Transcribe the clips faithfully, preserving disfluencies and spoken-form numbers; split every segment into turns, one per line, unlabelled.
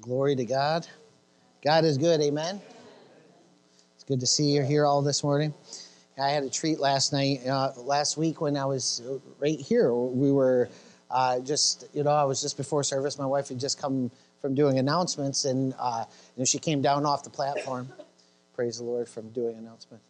Glory to God. God is good, amen. It's good to see you here all this morning. I had a treat last night, uh, last week when I was right here. We were uh, just, you know, I was just before service. My wife had just come from doing announcements, and uh, you know, she came down off the platform. Praise the Lord from doing announcements.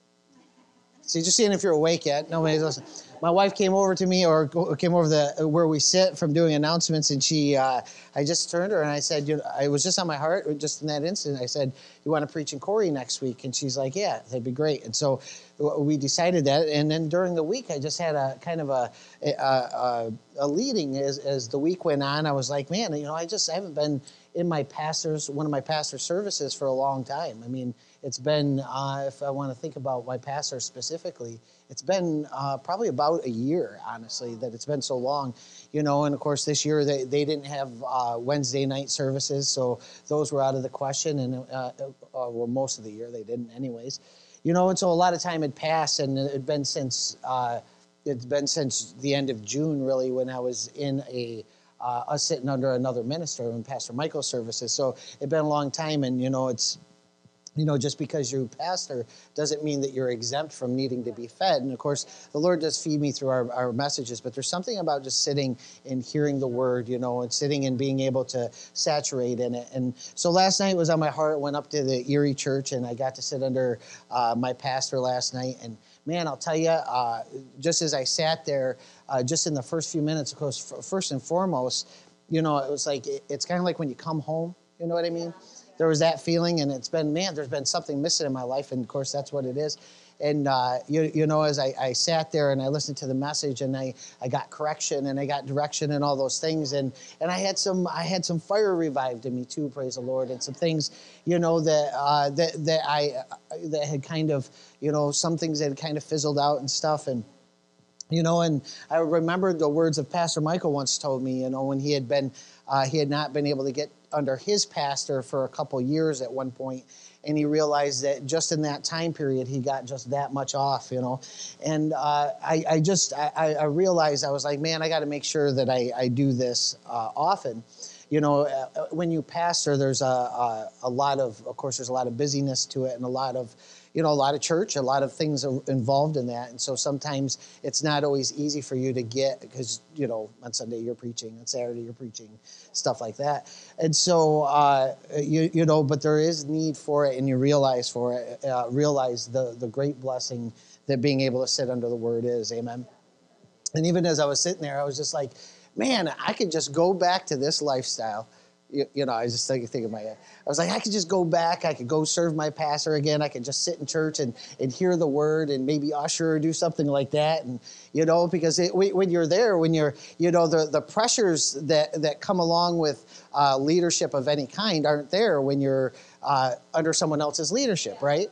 See, just seeing if you're awake yet. Nobody's listening. My wife came over to me, or came over the where we sit from doing announcements, and she, uh, I just turned to her and I said, you know, I was just on my heart, just in that instant. I said, "You want to preach in Corey next week?" And she's like, "Yeah, that'd be great." And so we decided that. And then during the week, I just had a kind of a a, a, a leading as as the week went on. I was like, man, you know, I just I haven't been in my pastor's one of my pastor services for a long time. I mean. It's been, uh, if I want to think about my pastor specifically, it's been uh, probably about a year, honestly, that it's been so long, you know. And of course, this year they, they didn't have uh, Wednesday night services, so those were out of the question. And uh, uh, well, most of the year they didn't, anyways, you know. And so a lot of time had passed, and it had been since uh, it's been since the end of June, really, when I was in a uh, us sitting under another minister in Pastor Michael's services. So it'd been a long time, and you know, it's. You know, just because you're a pastor doesn't mean that you're exempt from needing to be fed. And of course, the Lord does feed me through our, our messages, but there's something about just sitting and hearing the word, you know, and sitting and being able to saturate in it. And so last night was on my heart, went up to the Erie Church, and I got to sit under uh, my pastor last night. And man, I'll tell you, uh, just as I sat there, uh, just in the first few minutes, of course, f- first and foremost, you know, it was like, it, it's kind of like when you come home, you know what I mean? There was that feeling, and it's been, man, there's been something missing in my life, and of course, that's what it is. And, uh, you, you know, as I, I sat there and I listened to the message, and I, I got correction, and I got direction and all those things, and, and I had some I had some fire revived in me too, praise the Lord, and some things, you know, that uh, that that I that had kind of, you know, some things that had kind of fizzled out and stuff, and you know, and I remembered the words of Pastor Michael once told me, you know, when he had been, uh, he had not been able to get under his pastor for a couple years at one point, and he realized that just in that time period, he got just that much off, you know. And uh, I, I just, I, I realized, I was like, man, I got to make sure that I, I do this uh, often. You know, uh, when you pastor, there's a, a, a lot of, of course, there's a lot of busyness to it, and a lot of, you know, a lot of church, a lot of things are involved in that. And so sometimes it's not always easy for you to get, because, you know, on Sunday you're preaching, on Saturday you're preaching, stuff like that. And so, uh, you, you know, but there is need for it, and you realize for it, uh, realize the, the great blessing that being able to sit under the word is, amen. And even as I was sitting there, I was just like, man, I could just go back to this lifestyle. You, you know, I was just thinking, thinking in my head. I was like, I could just go back. I could go serve my pastor again. I could just sit in church and, and hear the word, and maybe usher or do something like that. And, you know, because it, when you're there, when you're, you know, the, the pressures that, that come along with uh, leadership of any kind aren't there when you're uh, under someone else's leadership, right?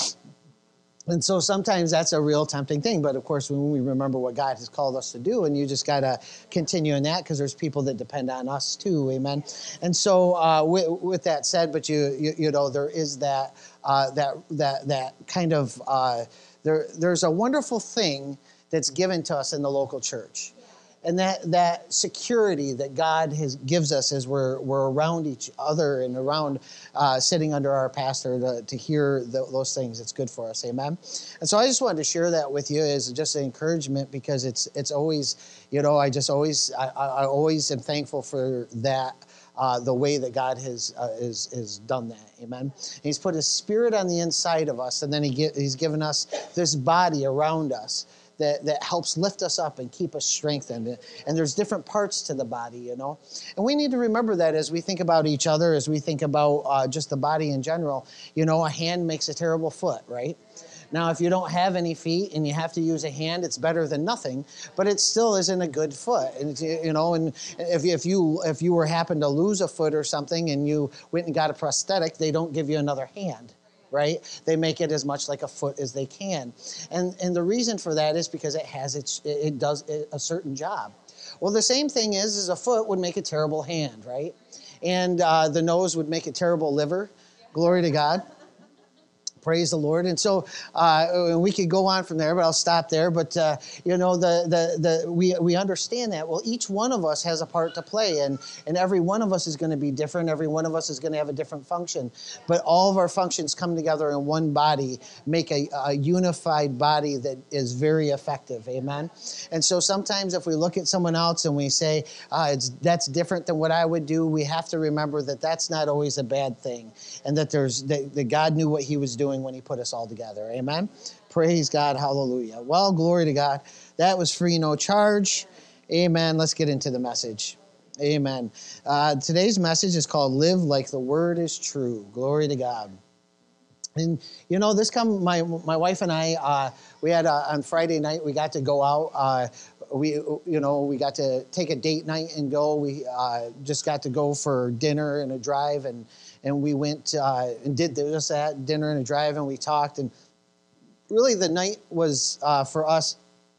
And so sometimes that's a real tempting thing. But of course, when we remember what God has called us to do, and you just got to continue in that, because there's people that depend on us too. Amen. And so uh, with, with that said, but you, you, you know, there is that, uh, that, that, that kind of, uh, there, there's a wonderful thing that's given to us in the local church. And that, that security that God has, gives us as we're, we're around each other and around uh, sitting under our pastor to, to hear the, those things, it's good for us, amen? And so I just wanted to share that with you as just an encouragement, because it's it's always, you know, I just always, I, I always am thankful for that, uh, the way that God has, uh, is, is done that, amen? And he's put his spirit on the inside of us, and then he get, he's given us this body around us that, that helps lift us up and keep us strengthened. And there's different parts to the body, you know. And we need to remember that as we think about each other, as we think about uh, just the body in general. You know, a hand makes a terrible foot, right? Now, if you don't have any feet and you have to use a hand, it's better than nothing, but it still isn't a good foot. And it's, you know, and if if you if you were happen to lose a foot or something and you went and got a prosthetic, they don't give you another hand. Right? They make it as much like a foot as they can. And and the reason for that is because it has its, it does a certain job. Well, the same thing is, is a foot would make a terrible hand, right? And uh, the nose would make a terrible liver. Glory to God. Praise the Lord. And so uh, we could go on from there, but I'll stop there. But, uh, you know, the, the, the, we, we understand that. Well, each one of us has a part to play, and, and every one of us is going to be different. Every one of us is going to have a different function. But all of our functions come together in one body, make a, a unified body that is very effective. Amen? And so sometimes if we look at someone else and we say, uh, it's, that's different than what I would do, we have to remember that that's not always a bad thing, and that, there's, that, that God knew what he was doing when he put us all together. Amen. Praise God. Hallelujah. Well, glory to God. That was free, no charge. Amen. Let's get into the message. Amen. Uh, today's message is called Live Like the Word is True. Glory to God. And, you know, this come, my my wife and I, uh, we had, uh, on Friday night, we got to go out. Uh, we, you know, we got to take a date night and go. We uh, just got to go for dinner and a drive, and and we went uh, and did just that, dinner and a drive, and we talked. And really the night was, uh, for us,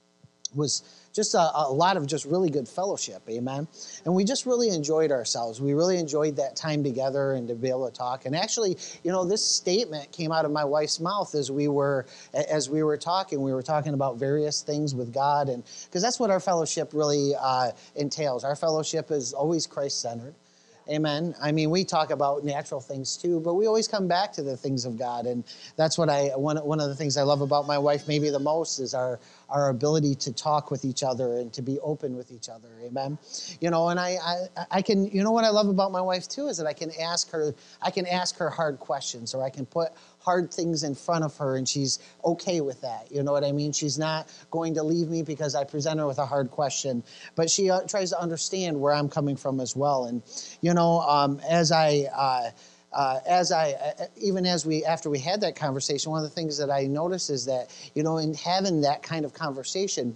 was just a, a lot of just really good fellowship, amen? And we just really enjoyed ourselves. We really enjoyed that time together and to be able to talk. And actually, you know, this statement came out of my wife's mouth as we were as we were talking. We were talking about various things with God, and because that's what our fellowship really uh, entails. Our fellowship is always Christ-centered. Amen. I mean, we talk about natural things too, but we always come back to the things of God. And that's what I, one, one of the things I love about my wife maybe the most is our, our ability to talk with each other and to be open with each other. Amen. You know, and I, I, I can, you know what I love about my wife too is that I can ask her, I can ask her hard questions, or I can put hard things in front of her and she's okay with that. You know what I mean? She's not going to leave me because I present her with a hard question, but she uh, tries to understand where I'm coming from as well. And, you know, um, as I, uh, uh, as I, uh, even as we, after we had that conversation, one of the things that I noticed is that, you know, in having that kind of conversation,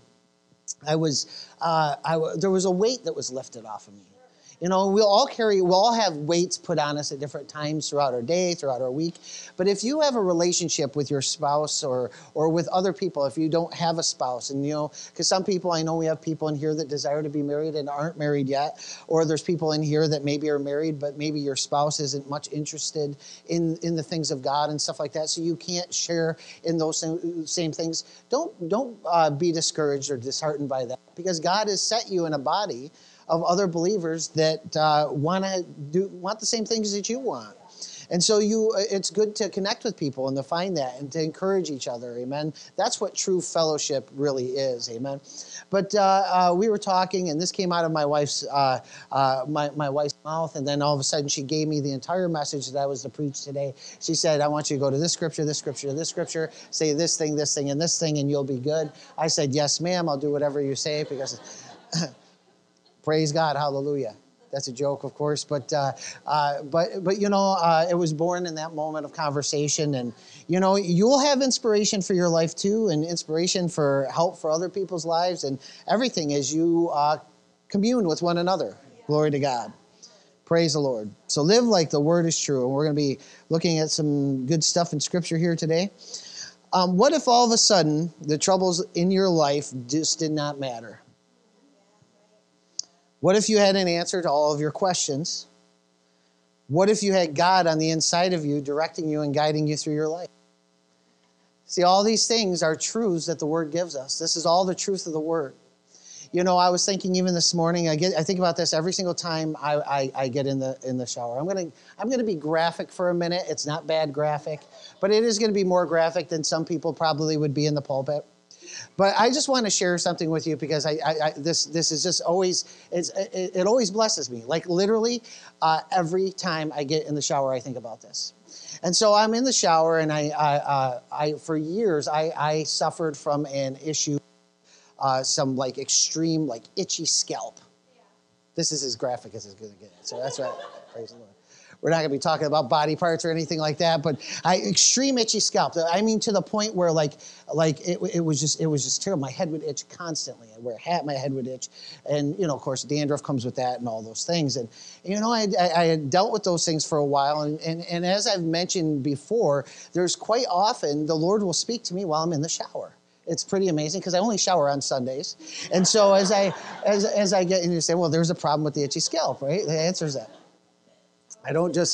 I was, uh, I, there was a weight that was lifted off of me. You know, we'll all carry, we'll all have weights put on us at different times throughout our day, throughout our week. But if you have a relationship with your spouse or or with other people, if you don't have a spouse, and you know, because some people, I know we have people in here that desire to be married and aren't married yet, or there's people in here that maybe are married, but maybe your spouse isn't much interested in, in the things of God and stuff like that, so you can't share in those same, same things. Don't, don't uh, be discouraged or disheartened by that, because God has set you in a body of other believers that uh, want to do want the same things that you want. And so you, it's good to connect with people and to find that and to encourage each other, amen? That's what true fellowship really is, amen? But uh, uh, we were talking, and this came out of my wife's uh, uh, my, my wife's mouth, and then all of a sudden she gave me the entire message that I was to preach today. She said, I want you to go to this scripture, this scripture, this scripture, say this thing, this thing, and this thing, and you'll be good. I said, yes, ma'am, I'll do whatever you say, because... Praise God, hallelujah. That's a joke, of course, but uh, uh, but but you know, uh, it was born in that moment of conversation, and you know, you'll have inspiration for your life too, and inspiration for help for other people's lives, and everything as you uh, commune with one another. Glory to God. Praise the Lord. So live like the word is true, and we're going to be looking at some good stuff in Scripture here today. Um, what if all of a sudden the troubles in your life just did not matter? What if you had an answer to all of your questions? What if you had God on the inside of you directing you and guiding you through your life? See, all these things are truths that the Word gives us. This is all the truth of the Word. You know, I was thinking even this morning, I get I think about this every single time I, I, I get in the in the shower. I'm gonna I'm gonna be graphic for a minute. It's not bad graphic, but it is gonna be more graphic than some people probably would be in the pulpit. But I just want to share something with you, because I, I, I this this is just always it's, it, it always blesses me. Like literally uh, every time I get in the shower, I think about this. And so I'm in the shower, and I I, uh, I for years I, I suffered from an issue, uh, some like extreme like itchy scalp. This is as graphic as it's going to get. So that's right. Praise the Lord. We're not going to be talking about body parts or anything like that, but I extreme itchy scalp. I mean, to the point where like, like it, it was just, it was just terrible. My head would itch constantly. I'd wear a hat, my head would itch, and you know, of course, dandruff comes with that and all those things. And you know, I, I, I had dealt with those things for a while, and, and and as I've mentioned before, there's quite often the Lord will speak to me while I'm in the shower. It's pretty amazing, because I only shower on Sundays, and so as I as as I get, and you say, well, there's a problem with the itchy scalp, right? The answer is that. I don't just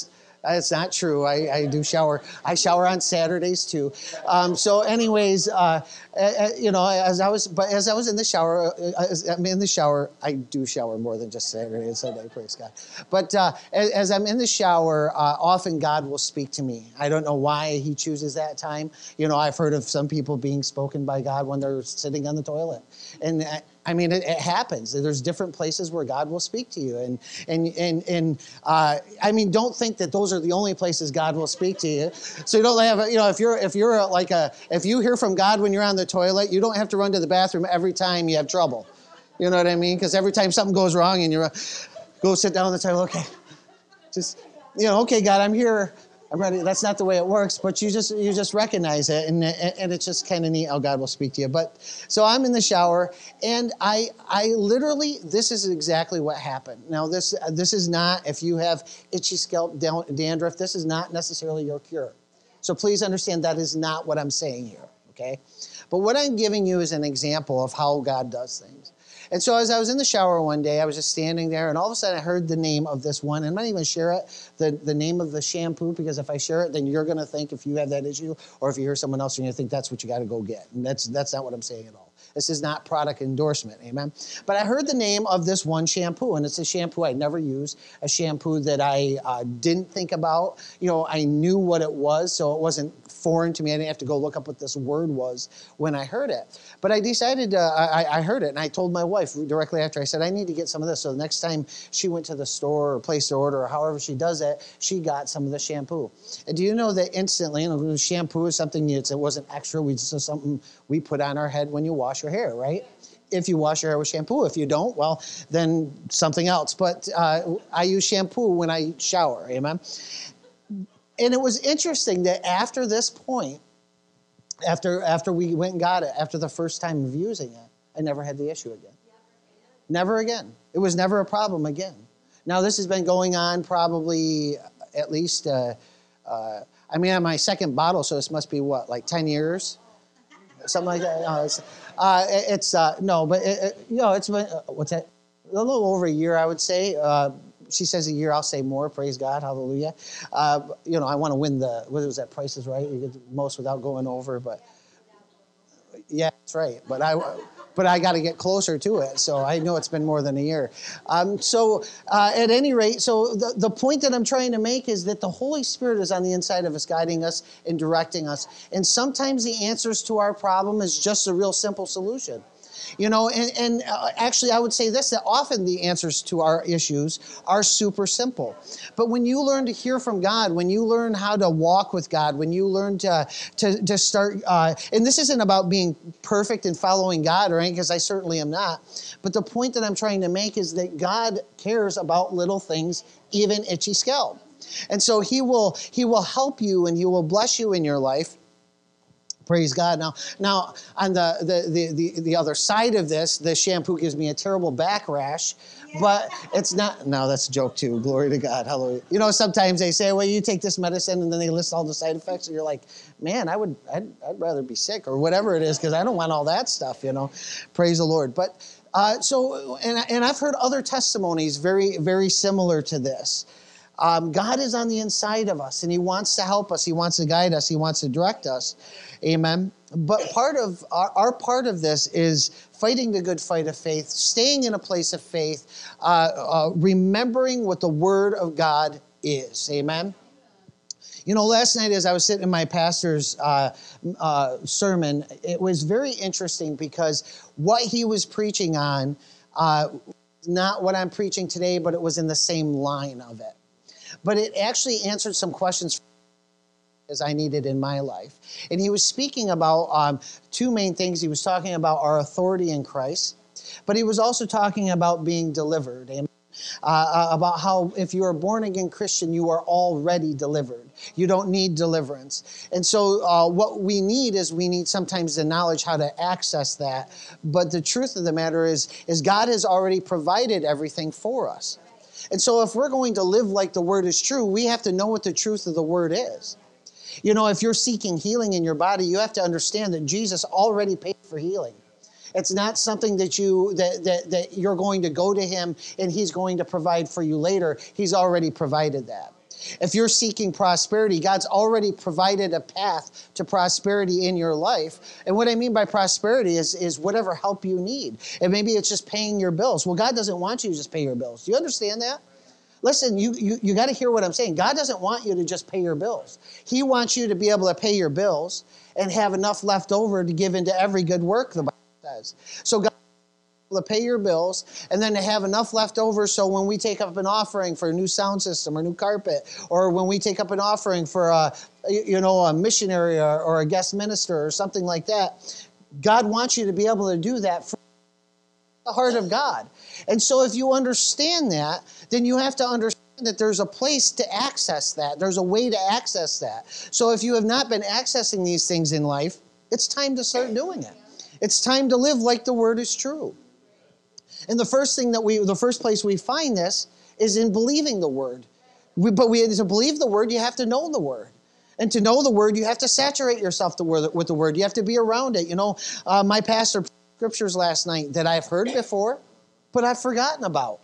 That's not true. I, I do shower. I shower on Saturdays too. Um, so, anyways, uh, uh, you know, as I was, but as I was in the shower, uh, as I'm in the shower. I do shower more than just Saturday and Sunday. Praise God. But uh, as, as I'm in the shower, uh, often God will speak to me. I don't know why He chooses that time. You know, I've heard of some people being spoken by God when they're sitting on the toilet, and. Uh, I mean, it, it happens. There's different places where God will speak to you, and and and and uh, I mean, don't think that those are the only places God will speak to you. So you don't have, a, you know, if you're if you're like a if you hear from God when you're on the toilet, you don't have to run to the bathroom every time you have trouble. You know what I mean? Because every time something goes wrong and you're go sit down on the toilet, okay, just you know, okay, God, I'm here. I'm ready. That's not the way it works, but you just you just recognize it, and and it's just kind of neat how God will speak to you. But so I'm in the shower, and I I literally this is exactly what happened. Now this this is not if you have itchy scalp dandruff. This is not necessarily your cure. So please understand that is not what I'm saying here. Okay, but what I'm giving you is an example of how God does things. And so as I was in the shower one day, I was just standing there, and all of a sudden I heard the name of this one. I'm not even share it, the, the name of the shampoo, because if I share it, then you're going to think if you have that issue, or if you hear someone else, you're going to think that's what you got to go get. And that's that's not what I'm saying at all. This is not product endorsement, amen? But I heard the name of this one shampoo, and it's a shampoo I never use, a shampoo that I uh, didn't think about. You know, I knew what it was, so it wasn't foreign to me. I didn't have to go look up what this word was when I heard it. But I decided, uh, I, I heard it, and I told my wife directly after, I said, I need to get some of this. So the next time she went to the store or placed her order or however she does it, she got some of the shampoo. And do you know that instantly, you know, shampoo is something, it wasn't extra, we just something we put on our head when you wash your hair, right? If you wash your hair with shampoo. If you don't, well, then something else. But uh, I use shampoo when I shower, amen? And it was interesting that after this point, after after we went and got it, after the first time of using it, I never had the issue again. Never again. It was never a problem again. Now, this has been going on probably at least, uh, uh, I mean, on my second bottle, so this must be what, like ten years? Something like that. No, it's, uh, it's uh, no, but it, it, you know, it's been uh, what's that? A little over a year, I would say. Uh, she says a year, I'll say more. Praise God, hallelujah. Uh, you know, I want to win the what was that? Price is Right. You get the most without going over, but yeah, that's right. But I. But I got to get closer to it, so I know it's been more than a year. Um, so uh, at any rate, so the, the point that I'm trying to make is that the Holy Spirit is on the inside of us, guiding us and directing us. And sometimes the answers to our problem is just a real simple solution. You know, and, and uh, actually I would say this, that often the answers to our issues are super simple. But when you learn to hear from God, when you learn how to walk with God, when you learn to, to, to start, uh, and this isn't about being perfect and following God or anything, because I certainly am not. But the point that I'm trying to make is that God cares about little things, even itchy scalp. And so he will, he will help you and he will bless you in your life. Praise God. Now, now on the, the, the, the, the other side of this, the shampoo gives me a terrible back rash, but it's not, no, that's a joke too. Glory to God. Hallelujah. You know, sometimes they say, well, you take this medicine, and then they list all the side effects, and you're like, man, I would, I'd, I'd rather be sick or whatever it is, because I don't want all that stuff, you know. Praise the Lord. But uh, so, and, and I've heard other testimonies very, very similar to this. Um, God is on the inside of us, and he wants to help us. He wants to guide us. He wants to direct us. Amen. But part of our, our part of this is fighting the good fight of faith, staying in a place of faith, uh, uh, remembering what the Word of God is. Amen. You know, last night as I was sitting in my pastor's uh, uh, sermon, it was very interesting because what he was preaching on, uh, not what I'm preaching today, but it was in the same line of it. But it actually answered some questions as I needed in my life. And he was speaking about um, two main things. He was talking about our authority in Christ, but he was also talking about being delivered. Amen. Uh, about how if you are a born-again Christian, you are already delivered. You don't need deliverance. And so uh, what we need is we need sometimes the knowledge how to access that. But the truth of the matter is, is God has already provided everything for us. And so if we're going to live like the Word is true, we have to know what the truth of the Word is. You know, if you're seeking healing in your body, you have to understand that Jesus already paid for healing. It's not something that, you, that, that, that you're going to go to him and he's going to provide for you later. He's already provided that. If you're seeking prosperity, God's already provided a path to prosperity in your life. And what I mean by prosperity is, is whatever help you need. And maybe it's just paying your bills. Well, God doesn't want you to just pay your bills. Do you understand that? Listen, you, you, you got to hear what I'm saying. God doesn't want you to just pay your bills. He wants you to be able to pay your bills and have enough left over to give into every good work, the Bible says. So God to pay your bills, and then to have enough left over so when we take up an offering for a new sound system or new carpet, or when we take up an offering for a, you know, a missionary or, or a guest minister or something like that, God wants you to be able to do that for the heart of God. And so if you understand that, then you have to understand that there's a place to access that. There's a way to access that. So if you have not been accessing these things in life, it's time to start doing it. It's time to live like the word is true. And the first thing that we, the first place we find this is in believing the word. We, but we, to believe the word, you have to know the word. And to know the word, you have to saturate yourself the word, with the word. You have to be around it. You know, uh, my pastor preached scriptures last night that I've heard before, but I've forgotten about.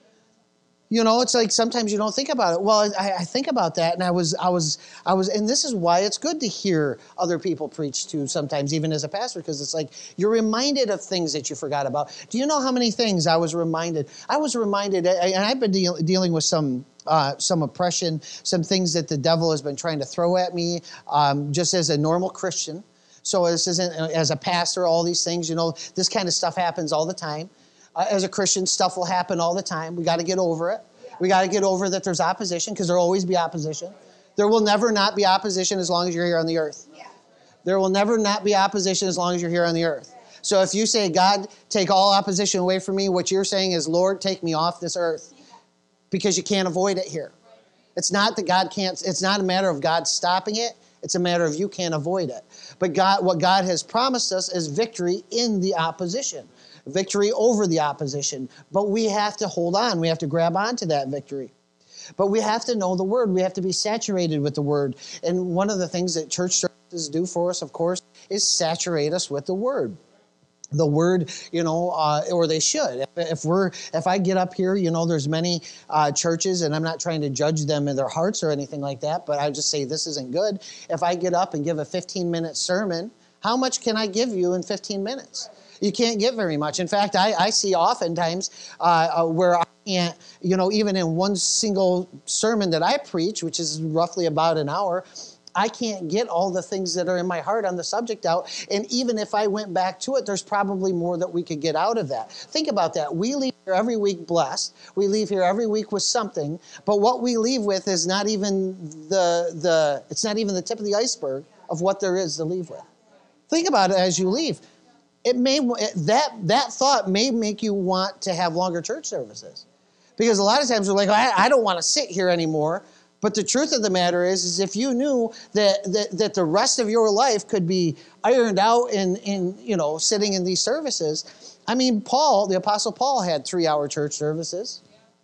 You know, it's like sometimes you don't think about it. Well, I, I think about that, and I was, I was, I was, and this is why it's good to hear other people preach too. Sometimes, even as a pastor, because it's like you're reminded of things that you forgot about. Do you know how many things I was reminded? I was reminded, and I've been deal, dealing with some, uh, some oppression, some things that the devil has been trying to throw at me, um, just as a normal Christian. So this isn't as a pastor. All these things, you know, this kind of stuff happens all the time. Uh, as a Christian, stuff will happen all the time. We got to get over it. We got to get over that there's opposition, because there will always be opposition. There will never not be opposition as long as you're here on the earth. There will never not be opposition as long as you're here on the earth. So if you say, God, take all opposition away from me, what you're saying is, Lord, take me off this earth, because you can't avoid it here. It's not that God can't, it's not a matter of God stopping it. It's a matter of you can't avoid it. But God, what God has promised us is victory in the opposition. Victory over the opposition. But we have to hold on. We have to grab onto that victory. But we have to know the word. We have to be saturated with the word. And one of the things that church services do for us, of course, is saturate us with the word. The word, you know, uh, or they should. If, if we're, if I get up here, you know, there's many uh, churches, and I'm not trying to judge them in their hearts or anything like that, but I just say this isn't good. If I get up and give a fifteen minute sermon, how much can I give you in fifteen minutes? You can't get very much. In fact, I, I see oftentimes uh, uh, where I can't, you know, even in one single sermon that I preach, which is roughly about an hour, I can't get all the things that are in my heart on the subject out. And even if I went back to it, there's probably more that we could get out of that. Think about that. We leave here every week blessed. We leave here every week with something. But what we leave with is not even the, the it's not even the tip of the iceberg of what there is to leave with. Think about it as you leave. It may that that thought may make you want to have longer church services, because a lot of times we're like, I, I don't want to sit here anymore. But the truth of the matter is, is if you knew that, that that the rest of your life could be ironed out in in you know sitting in these services. I mean, Paul, the Apostle Paul, had three-hour church services.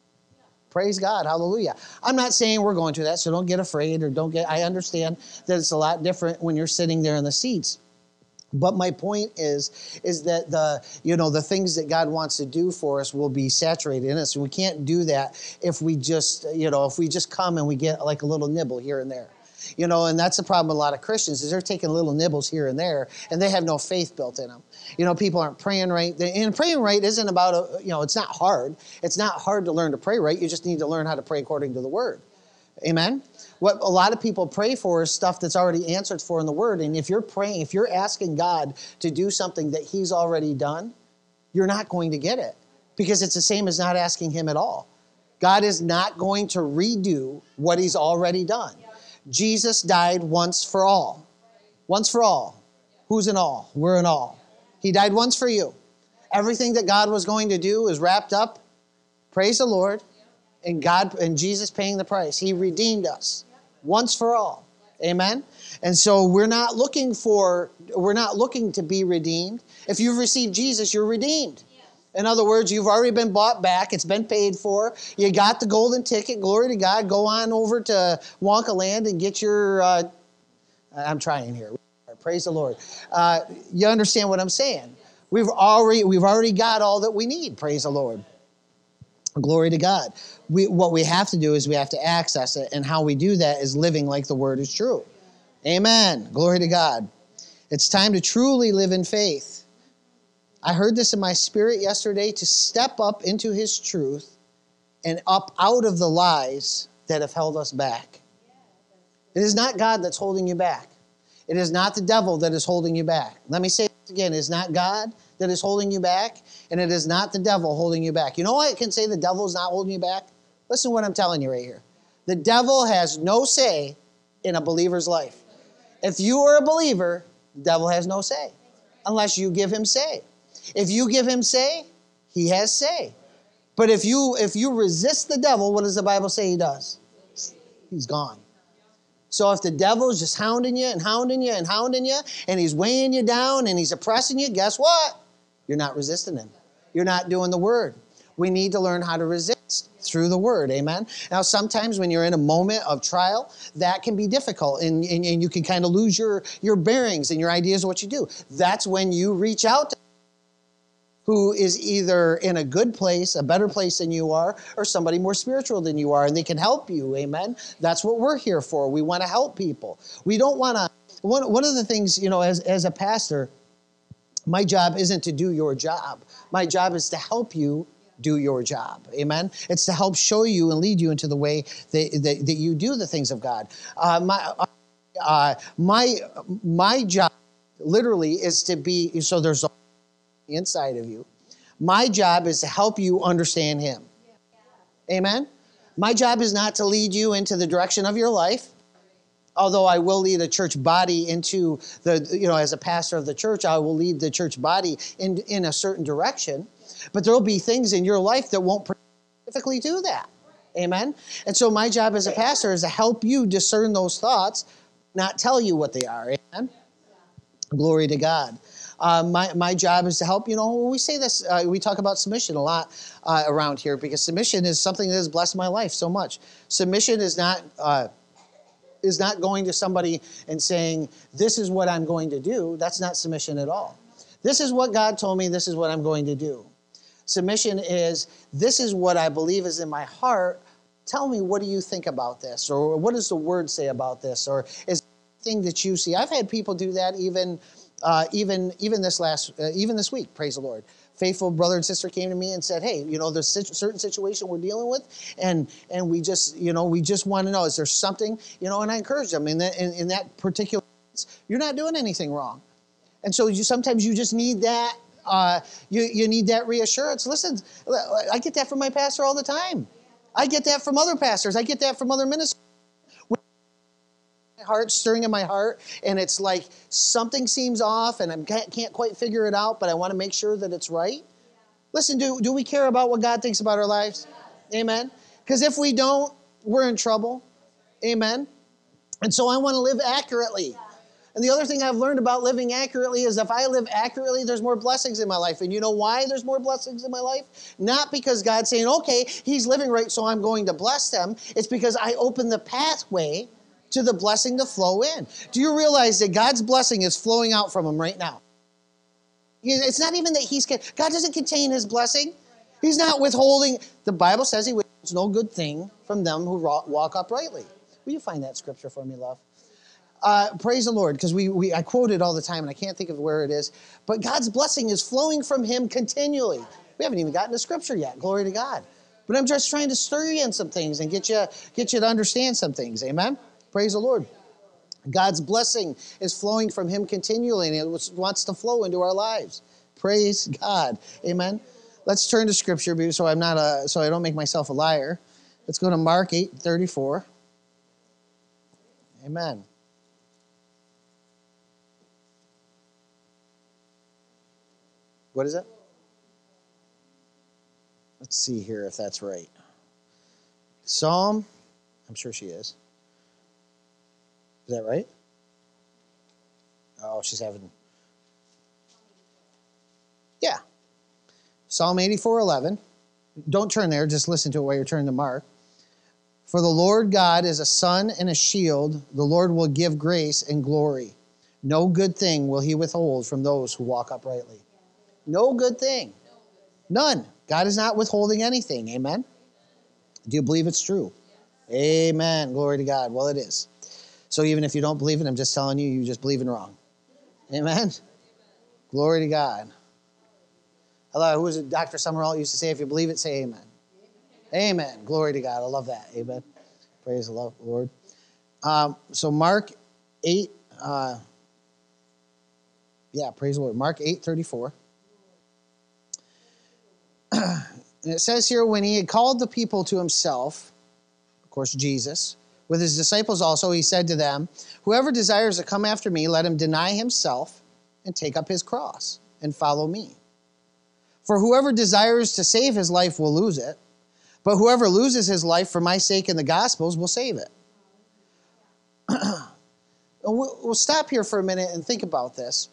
Praise God, hallelujah. I'm not saying we're going to that, so don't get afraid or don't get. I understand that it's a lot different when you're sitting there in the seats. But my point is, is that the, you know, the things that God wants to do for us will be saturated in us. And we can't do that if we just, you know, if we just come and we get like a little nibble here and there. You know, and that's the problem with a lot of Christians, is they're taking little nibbles here and there, and they have no faith built in them. You know, people aren't praying right. And praying right isn't about, a, you know, it's not hard. It's not hard to learn to pray right. You just need to learn how to pray according to the word. Amen? What a lot of people pray for is stuff that's already answered for in the word. And if you're praying, if you're asking God to do something that he's already done, you're not going to get it, because it's the same as not asking him at all. God is not going to redo what he's already done. Jesus died once for all. Once for all. Who's in all? We're in all. He died once for you. Everything that God was going to do is wrapped up. Praise the Lord. And God and Jesus paying the price. He redeemed us once for all. Amen. And so we're not looking for, we're not looking to be redeemed. If you've received Jesus, you're redeemed. In other words, you've already been bought back. It's been paid for. You got the golden ticket. Glory to God. Go on over to Wonka Land and get your, uh, I'm trying here. Praise the Lord. Uh, you understand what I'm saying? We've already, we've already got all that we need. Praise the Lord. Glory to God. We, what we have to do is we have to access it, and how we do that is living like the word is true. Amen. Glory to God. It's time to truly live in faith. I heard this in my spirit yesterday, to step up into his truth and up out of the lies that have held us back. It is not God that's holding you back. It is not the devil that is holding you back. Let me say it again. It is not God that is holding you back, and it is not the devil holding you back. You know why I can say the devil is not holding you back? Listen to what I'm telling you right here. The devil has no say in a believer's life. If you are a believer, the devil has no say, unless you give him say. If you give him say, he has say. But if you if you resist the devil, what does the Bible say he does? He's gone. So if the devil's just hounding you and hounding you and hounding you, and he's weighing you down and he's oppressing you, guess what? You're not resisting him. You're not doing the word. We need to learn how to resist through the word, amen? Now, sometimes when you're in a moment of trial, that can be difficult, and, and, and you can kind of lose your, your bearings and your ideas of what you do. That's when you reach out to who is either in a good place, a better place than you are, or somebody more spiritual than you are, and they can help you, amen? That's what we're here for. We want to help people. We don't want to, one, one of the things, you know, as, as a pastor, my job isn't to do your job. My job is to help you do your job, amen? It's to help show you and lead you into the way that, that, that you do the things of God. Uh, my, uh, my, my job literally is to be, so there's a inside of you. My job is to help you understand him. Amen? My job is not to lead you into the direction of your life, although I will lead a church body into the, you know, as a pastor of the church, I will lead the church body in, in a certain direction. But there will be things in your life that won't specifically do that. Amen? And so my job as a pastor is to help you discern those thoughts, not tell you what they are. Amen? Glory to God. Uh, my, my job is to help, you know, when we say this, uh, we talk about submission a lot uh, around here, because submission is something that has blessed my life so much. Submission is not, uh, is not going to somebody and saying, this is what I'm going to do. That's not submission at all. This is what God told me, this is what I'm going to do. Submission is, this is what I believe is in my heart. Tell me, what do you think about this? Or what does the word say about this? Or is thing that you see? I've had people do that even Uh, even even this last uh, even this week, praise the Lord. Faithful brother and sister came to me and said, "Hey, you know, there's a certain situation we're dealing with, and and we just you know we just want to know, is there something, you know?" And I encourage them in that in, in that particular sense, you're not doing anything wrong, and so you sometimes you just need that uh, you you need that reassurance. Listen, I get that from my pastor all the time. I get that from other pastors. I get that from other ministers. Heart stirring in my heart, and it's like something seems off and I can't, can't quite figure it out, but I want to make sure that it's right. Listen, do, do we care about what God thinks about our lives? Amen. Because if we don't, we're in trouble. Amen. And so I want to live accurately. And the other thing I've learned about living accurately is if I live accurately, there's more blessings in my life. And you know why there's more blessings in my life? Not because God's saying, okay, he's living right, so I'm going to bless them. It's because I open the pathway to the blessing to flow in. Do you realize that God's blessing is flowing out from him right now? It's not even that he's, God doesn't contain his blessing. He's not withholding. The Bible says he withholds no good thing from them who walk uprightly. Will you find that scripture for me, love? Uh, praise the Lord, because we, we I quote it all the time and I can't think of where it is. But God's blessing is flowing from him continually. We haven't even gotten to scripture yet. Glory to God. But I'm just trying to stir you in some things and get you, get you to understand some things. Amen? Praise the Lord. God's blessing is flowing from him continually, and it wants to flow into our lives. Praise God. Amen. Let's turn to scripture so I'm not a, so I don't make myself a liar. Let's go to Mark eight thirty-four. Amen. What is it? Let's see here if that's right. Psalm, I'm sure she is. Is that right? Oh, she's having... Yeah. Psalm eighty-four eleven. Don't turn there. Just listen to it while you're turning to Mark. For the Lord God is a sun and a shield. The Lord will give grace and glory. No good thing will he withhold from those who walk uprightly. No good thing. None. God is not withholding anything. Amen? Do you believe it's true? Amen. Glory to God. Well, it is. So even if you don't believe it, I'm just telling you, you just believe in wrong. Amen? Glory to God. Hello, who was it? Doctor Summerall used to say, if you believe it, say amen. Amen. Amen. Glory to God. I love that. Amen. Praise the Lord. Um, so Mark eight, uh, yeah, praise the Lord. Mark eight thirty-four. And it says here, when he had called the people to himself, of course, Jesus, with his disciples also, he said to them, whoever desires to come after me, let him deny himself and take up his cross and follow me. For whoever desires to save his life will lose it, but whoever loses his life for my sake and the gospel's will save it. We'll stop here for a minute and think about this.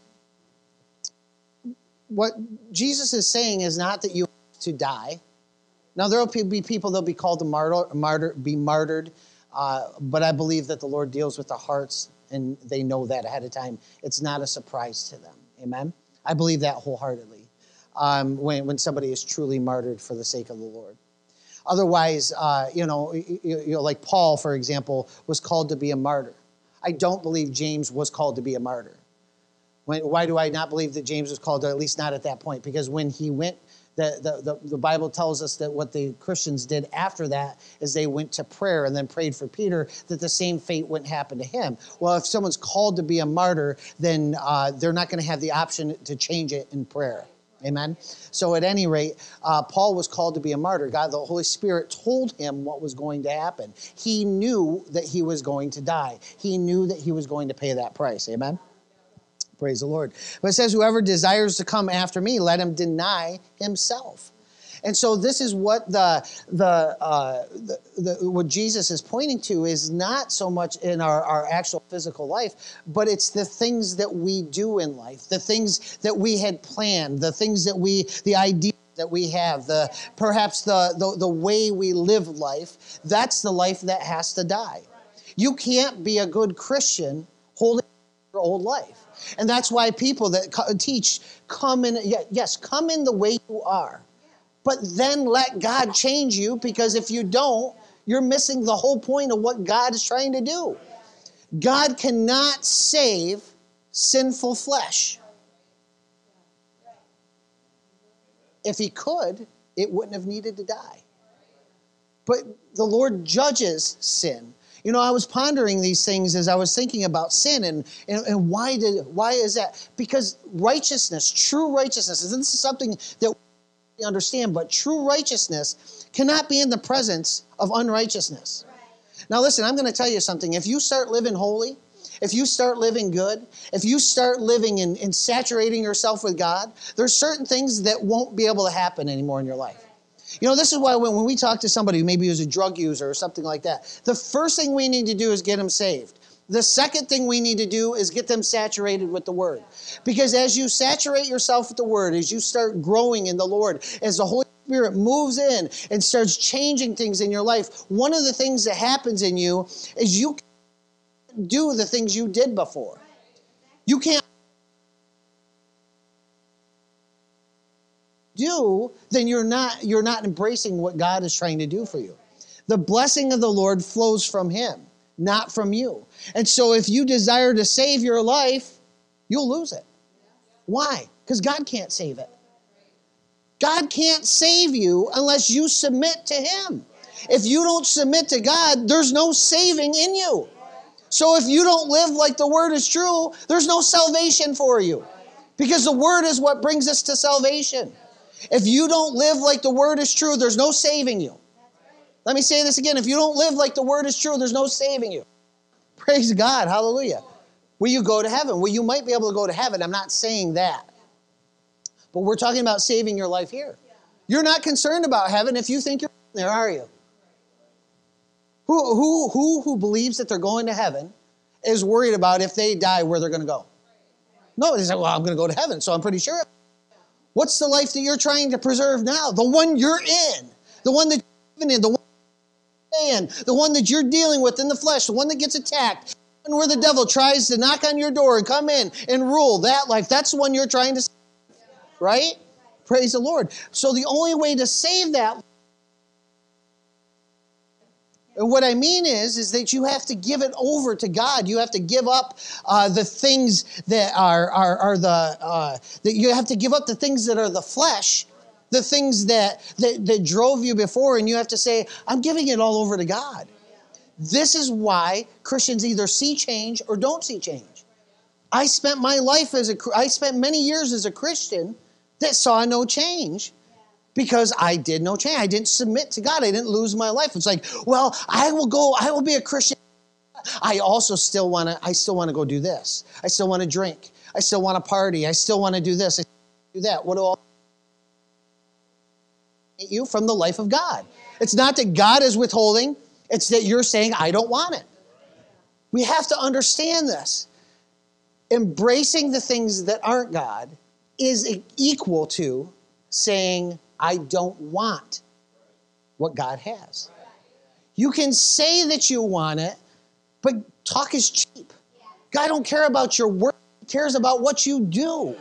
What Jesus is saying is not that you have to die. Now, there will be people that will be called to martyr, martyr, be martyred, uh, but I believe that the Lord deals with the hearts, and they know that ahead of time. It's not a surprise to them. Amen? I believe that wholeheartedly um, when, when somebody is truly martyred for the sake of the Lord. Otherwise, uh, you know, you, you know, like Paul, for example, was called to be a martyr. I don't believe James was called to be a martyr. When, why do I not believe that James was called to, at least not at that point? Because when he went, the, the, the, the Bible tells us that what the Christians did after that is they went to prayer and then prayed for Peter that the same fate wouldn't happen to him. Well, if someone's called to be a martyr, then uh, they're not going to have the option to change it in prayer. Amen? So at any rate, uh, Paul was called to be a martyr. God, the Holy Spirit told him what was going to happen. He knew that he was going to die. He knew that he was going to pay that price. Amen? Praise the Lord. But it says, whoever desires to come after me, let him deny himself. And so this is what the, the, uh, the, the what Jesus is pointing to is not so much in our, our actual physical life, but it's the things that we do in life, the things that we had planned, the things that we, the ideas that we have, the perhaps the, the, the way we live life. That's the life that has to die. You can't be a good Christian holding your old life. And that's why people that teach, come in, yes, come in the way you are. But then let God change you, because if you don't, you're missing the whole point of what God is trying to do. God cannot save sinful flesh. If he could, it wouldn't have needed to die. But the Lord judges sin. You know, I was pondering these things as I was thinking about sin, and, and, and why did why is that? Because righteousness, true righteousness, and this is something that we understand, but true righteousness cannot be in the presence of unrighteousness. Right. Now listen, I'm going to tell you something. If you start living holy, if you start living good, if you start living and, and saturating yourself with God, there's certain things that won't be able to happen anymore in your life. You know, this is why when, when we talk to somebody who maybe is a drug user or something like that, the first thing we need to do is get them saved. The second thing we need to do is get them saturated with the Word. Because as you saturate yourself with the Word, as you start growing in the Lord, as the Holy Spirit moves in and starts changing things in your life, one of the things that happens in you is you can't do the things you did before. You can't do, then you're not, you're not embracing what God is trying to do for you. The blessing of the Lord flows from Him, not from you. And so if you desire to save your life, you'll lose it. Why? Because God can't save it. God can't save you unless you submit to Him. If you don't submit to God, there's no saving in you. So if you don't live like the Word is true, there's no salvation for you. Because the Word is what brings us to salvation. If you don't live like the Word is true, there's no saving you. Let me say this again. If you don't live like the Word is true, there's no saving you. Praise God. Hallelujah. Will you go to heaven? Well, you might be able to go to heaven. I'm not saying that. But we're talking about saving your life here. You're not concerned about heaven if you think you're there, are you? Who, who, who, who believes that they're going to heaven is worried about if they die where they're going to go? No, they say, well, I'm going to go to heaven, so I'm pretty sure. What's the life that you're trying to preserve now? The one you're in. The one that you're living in. The one you're in. The one that you're dealing with in the flesh. The one that gets attacked. The one where the devil tries to knock on your door and come in and rule that life. That's the one you're trying to save, right? Praise the Lord. So the only way to save that, and what I mean is, is that you have to give it over to God. You have to give up uh, the things that are, are, are the, uh, that you have to give up the things that are the flesh, the things that, that, that drove you before, and you have to say, I'm giving it all over to God. This is why Christians either see change or don't see change. I spent my life as a, I spent many years as a Christian that saw no change. Because I did no change. I didn't submit to God. I didn't lose my life. It's like, well, I will go, I will be a Christian. I also still want to, I still want to go do this. I still want to drink. I still want to party. I still want to do this. I still want to do that. What do all you from the life of God? It's not that God is withholding. It's that you're saying, I don't want it. We have to understand this. Embracing the things that aren't God is equal to saying, I don't want what God has. You can say that you want it, but talk is cheap. God don't care about your work. He cares about what you do.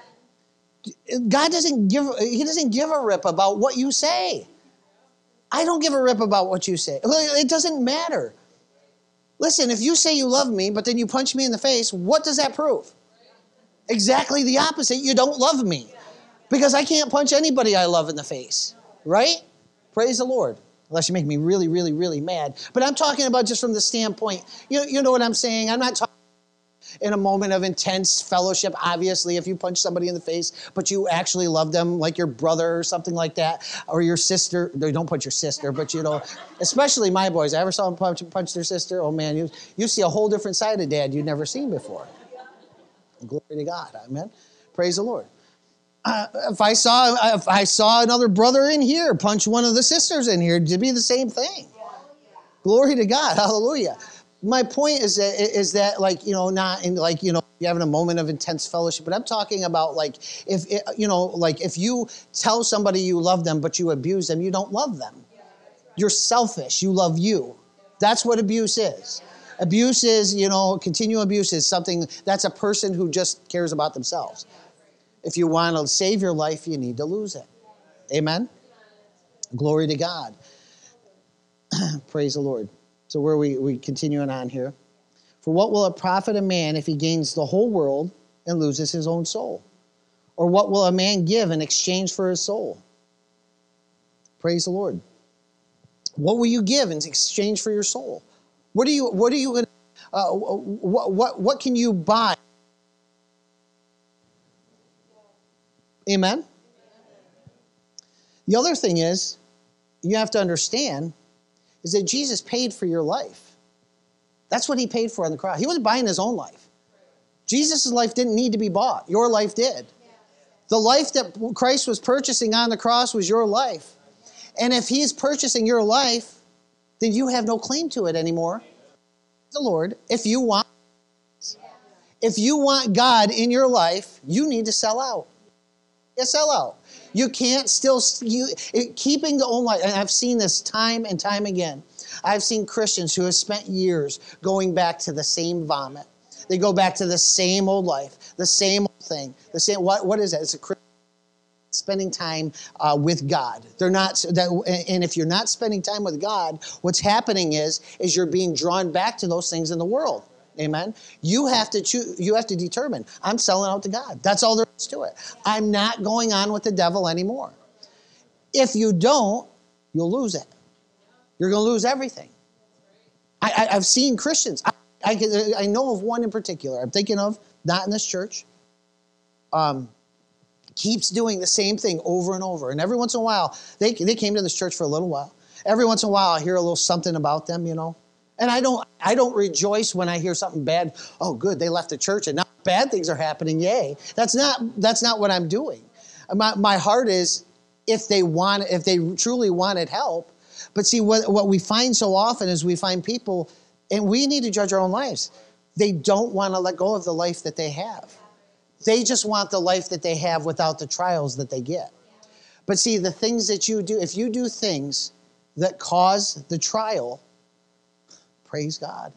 God doesn't give, he doesn't give a rip about what you say. I don't give a rip about what you say. It doesn't matter. Listen, if you say you love me, but then you punch me in the face, what does that prove? Exactly the opposite. You don't love me. Because I can't punch anybody I love in the face, right? Praise the Lord. Unless you make me really, really, really mad. But I'm talking about just from the standpoint, you, you know what I'm saying? I'm not talking in a moment of intense fellowship. Obviously, if you punch somebody in the face, but you actually love them like your brother or something like that, or your sister. No, don't punch your sister, but you know, especially my boys. I ever saw them punch, punch their sister. Oh man, you, you see a whole different side of dad you'd never seen before. Glory to God, amen. Praise the Lord. Uh, if I saw if I saw another brother in here punch one of the sisters in here, it'd be the same thing. Glory to God, hallelujah. My point is that is that like you know not in like you know you're having a moment of intense fellowship, but I'm talking about like if it, you know like if you tell somebody you love them but you abuse them, you don't love them. You're selfish. You love you. That's what abuse is. Abuse is you know continual abuse is something that's a person who just cares about themselves. If you want to save your life, you need to lose it. Amen? Glory to God. Praise the Lord. So where are we, we continuing on here? For what will it profit a man if he gains the whole world and loses his own soul? Or what will a man give in exchange for his soul? Praise the Lord. What will you give in exchange for your soul? What are you, what are you, uh, what, what, what can you buy? Amen? The other thing is, you have to understand, is that Jesus paid for your life. That's what he paid for on the cross. He wasn't buying his own life. Jesus' life didn't need to be bought. Your life did. The life that Christ was purchasing on the cross was your life. And if he's purchasing your life, then you have no claim to it anymore. The Lord, if you want, if you want God in your life, you need to sell out. Yeah, sell out. You can't still, you, it, keeping the own life, and I've seen this time and time again. I've seen Christians who have spent years going back to the same vomit. They go back to the same old life, the same old thing, the same, what, what is that? It's a Christian spending time uh, with God. They're not, that, and if you're not spending time with God, what's happening is, is you're being drawn back to those things in the world. Amen. You have to choose, you have to determine, I'm selling out to God. That's all there is to it. I'm not going on with the devil anymore. If you don't, you'll lose it. You're going to lose everything. I, I, I've seen Christians. I, I, I know of one in particular. I'm thinking of, not in this church. Um, keeps doing the same thing over and over. And every once in a while, they, they came to this church for a little while. Every once in a while, I hear a little something about them, you know. And I don't I don't rejoice when I hear something bad. Oh, good, they left the church and now bad things are happening. Yay. That's not that's not what I'm doing. My, my heart is if they want if they truly wanted help. But see, what, what we find so often is we find people, and we need to judge our own lives. They don't want to let go of the life that they have. They just want the life that they have without the trials that they get. But see, the things that you do, if you do things that cause the trial, praise God.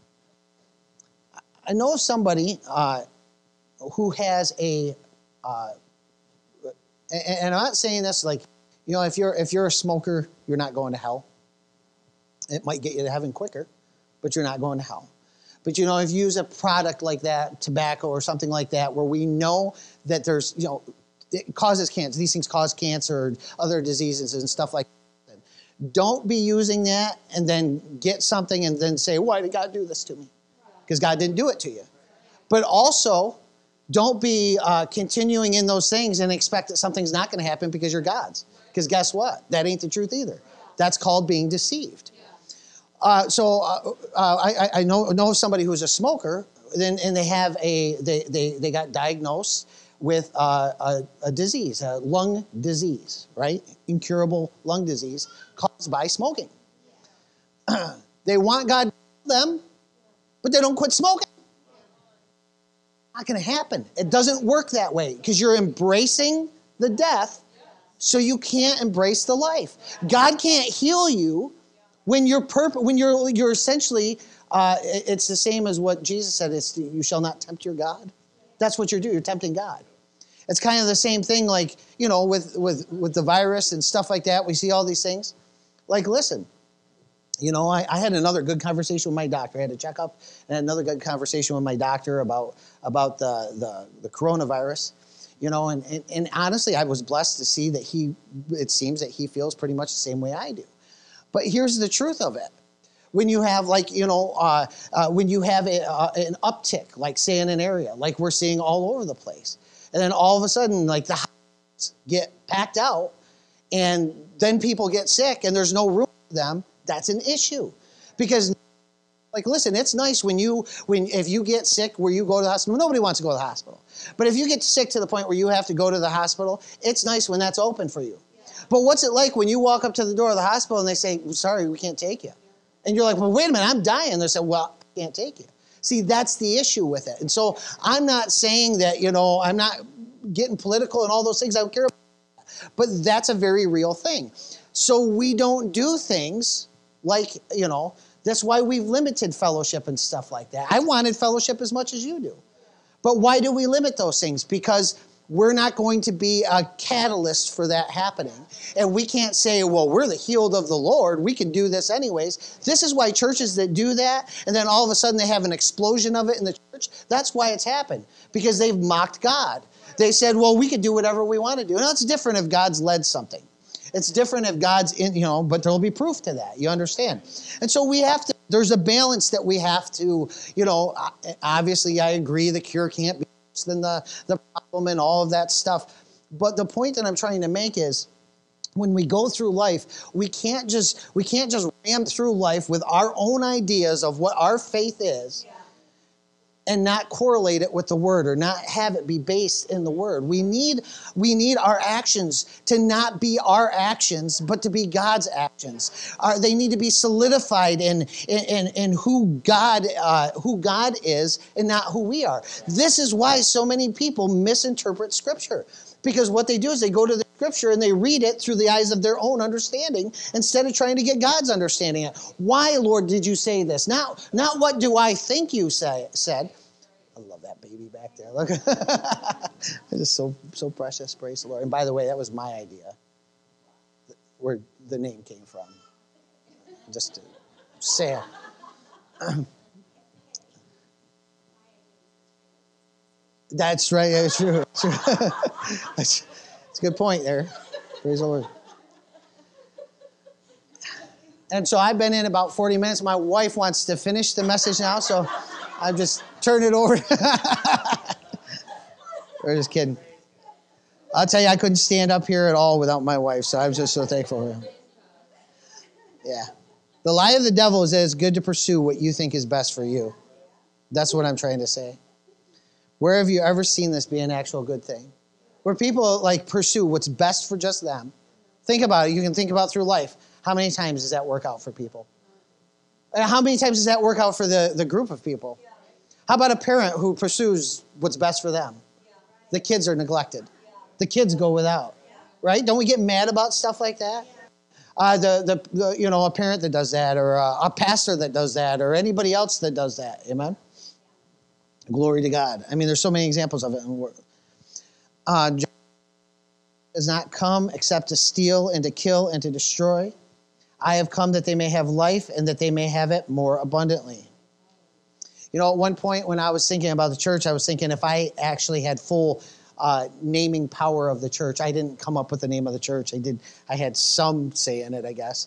I know of somebody uh, who has a uh, And, and I'm not saying this like, you know, if you're if you're a smoker, you're not going to hell. It might get you to heaven quicker, but you're not going to hell. But, you know, if you use a product like that, tobacco or something like that, where we know that there's, you know, it causes cancer. These things cause cancer or other diseases and stuff like that. Don't be using that and then get something and then say, why did God do this to me? Because God didn't do it to you. But also, don't be uh, continuing in those things and expect that something's not going to happen because you're God's. Because guess what? That ain't the truth either. That's called being deceived. Uh, so uh, uh, I, I know know somebody who's a smoker, then and they have a they they they got diagnosed with uh, a, a disease, a lung disease, right? Incurable lung disease caused by smoking. They want God to heal them, but they don't quit smoking. Not going to happen. It doesn't work that way because you're embracing the death, so you can't embrace the life. God can't heal you when you're perp- when you're you're essentially. Uh, it's the same as what Jesus said. It's you shall not tempt your God. That's what you're doing. You're tempting God. It's kind of the same thing, like you know, with with with the virus and stuff like that. We see all these things. Like, listen. You know, I, I had another good conversation with my doctor. I had a checkup and had another good conversation with my doctor about about the the, the coronavirus. You know, and, and and honestly, I was blessed to see that he. It seems that he feels pretty much the same way I do. But here's the truth of it: when you have, like, you know, uh, uh, when you have a, uh, an uptick, like say in an area, like we're seeing all over the place, and then all of a sudden, like the hospitals get packed out, and then people get sick, and there's no room for them. That's an issue, because, like, listen, it's nice when you, when if you get sick where you go to the hospital. Nobody wants to go to the hospital, but if you get sick to the point where you have to go to the hospital, it's nice when that's open for you. But what's it like when you walk up to the door of the hospital and they say, "Sorry, we can't take you," and you're like, "Well, wait a minute, I'm dying." They say, "Well, I can't take you." See, that's the issue with it. And so I'm not saying that, you know, I'm not getting political and all those things. I don't care about that. But that's a very real thing. So we don't do things like, you know, that's why we've limited fellowship and stuff like that. I wanted fellowship as much as you do. But why do we limit those things? Because we're not going to be a catalyst for that happening. And we can't say, well, we're the healed of the Lord. We can do this anyways. This is why churches that do that, and then all of a sudden they have an explosion of it in the church, that's why it's happened. Because they've mocked God. They said, well, we can do whatever we want to do. Now, it's different if God's led something. It's different if God's in, you know, but there'll be proof to that. You understand? And so we have to, there's a balance that we have to, you know, obviously I agree the cure can't be worse than the, the problem and all of that stuff. But the point that I'm trying to make is when we go through life, we can't just, we can't just ram through life with our own ideas of what our faith is. And not correlate it with the word, or not have it be based in the word. We need, we need our actions to not be our actions, but to be God's actions. Uh, they need to be solidified in, in, in, in who God, uh, who God is and not who we are. This is why so many people misinterpret Scripture. Because what they do is they go to the Scripture and they read it through the eyes of their own understanding instead of trying to get God's understanding. Why, Lord, did you say this? Not, not what do I think you say, said. I love that baby back there. Look, it's just so so precious. Praise the Lord. And by the way, that was my idea, where the name came from. Just to say it. That's right. It's true. It's true. That's, that's a good point there. Praise the Lord. And so I've been in about forty minutes. My wife wants to finish the message now, so I'll just turn it over. We're just kidding. I'll tell you, I couldn't stand up here at all without my wife, so I'm just so thankful for her. Yeah. The lie of the devil is that it's good to pursue what you think is best for you. That's what I'm trying to say. Where have you ever seen this be an actual good thing? Where people like pursue what's best for just them. Think about it. You can think about through life. How many times does that work out for people? And how many times does that work out for the, the group of people? How about a parent who pursues what's best for them? The kids are neglected. The kids go without, right? Don't we get mad about stuff like that? Uh, the, the, the, you know, a parent that does that, or a, a pastor that does that, or anybody else that does that. Amen? Glory to God. I mean, there's so many examples of it. Uh, does not come except to steal and to kill and to destroy. I have come that they may have life and that they may have it more abundantly. You know, at one point when I was thinking about the church, I was thinking if I actually had full uh, naming power of the church. I didn't come up with the name of the church. I did. I had some say in it, I guess.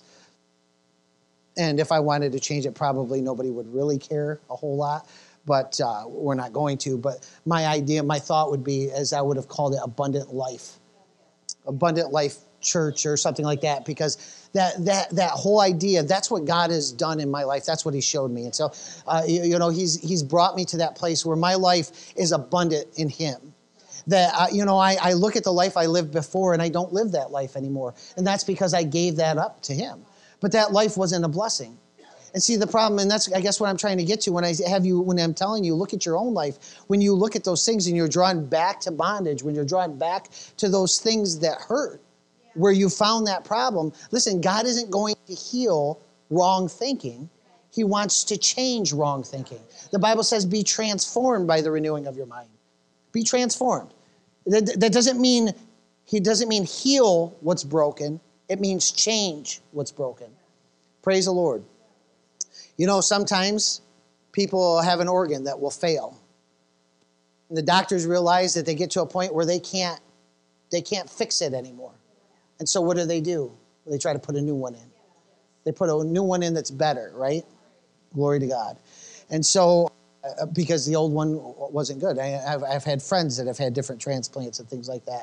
And if I wanted to change it, probably nobody would really care a whole lot. But uh, we're not going to. But my idea, my thought would be, as I would have called it, Abundant Life. Abundant Life Church or something like that, because that that that whole idea, that's what God has done in my life. That's what he showed me. And so, uh, you, you know, he's he's brought me to that place where my life is abundant in him. That, uh, you know, I, I look at the life I lived before and I don't live that life anymore. And that's because I gave that up to him. But that life wasn't a blessing. And see, the problem, and that's, I guess, what I'm trying to get to when I have you, when I'm telling you, look at your own life. When you look at those things and you're drawn back to bondage, when you're drawn back to those things that hurt, where you found that problem, listen, God isn't going to heal wrong thinking. He wants to change wrong thinking. The Bible says, be transformed by the renewing of your mind. Be transformed. That, that doesn't mean, he doesn't mean heal what's broken. It means change what's broken. Praise the Lord. You know, sometimes people have an organ that will fail. And the doctors realize that they get to a point where they can't, they can't fix it anymore. And so what do they do? They try to put a new one in. They put a new one in that's better, right? Glory to God. And so, uh, because the old one wasn't good. I, I've, I've had friends that have had different transplants and things like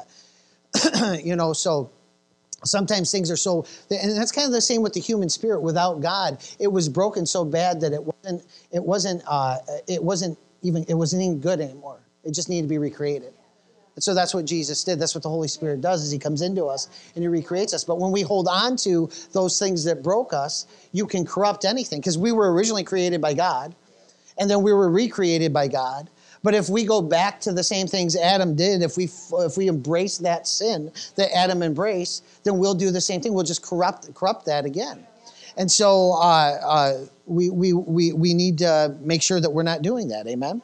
that. You know, so sometimes things are so, and that's kind of the same with the human spirit. Without God, it was broken so bad that it wasn't, it wasn't, uh, it wasn't even, it wasn't even good anymore. It just needed to be recreated. And so that's what Jesus did. That's what the Holy Spirit does, is he comes into us and he recreates us. But when we hold on to those things that broke us, you can corrupt anything, because we were originally created by God and then we were recreated by God. But if we go back to the same things Adam did, if we if we embrace that sin that Adam embraced, then we'll do the same thing. We'll just corrupt corrupt that again. And so uh, uh, we, we, we, we need to make sure that we're not doing that. Amen?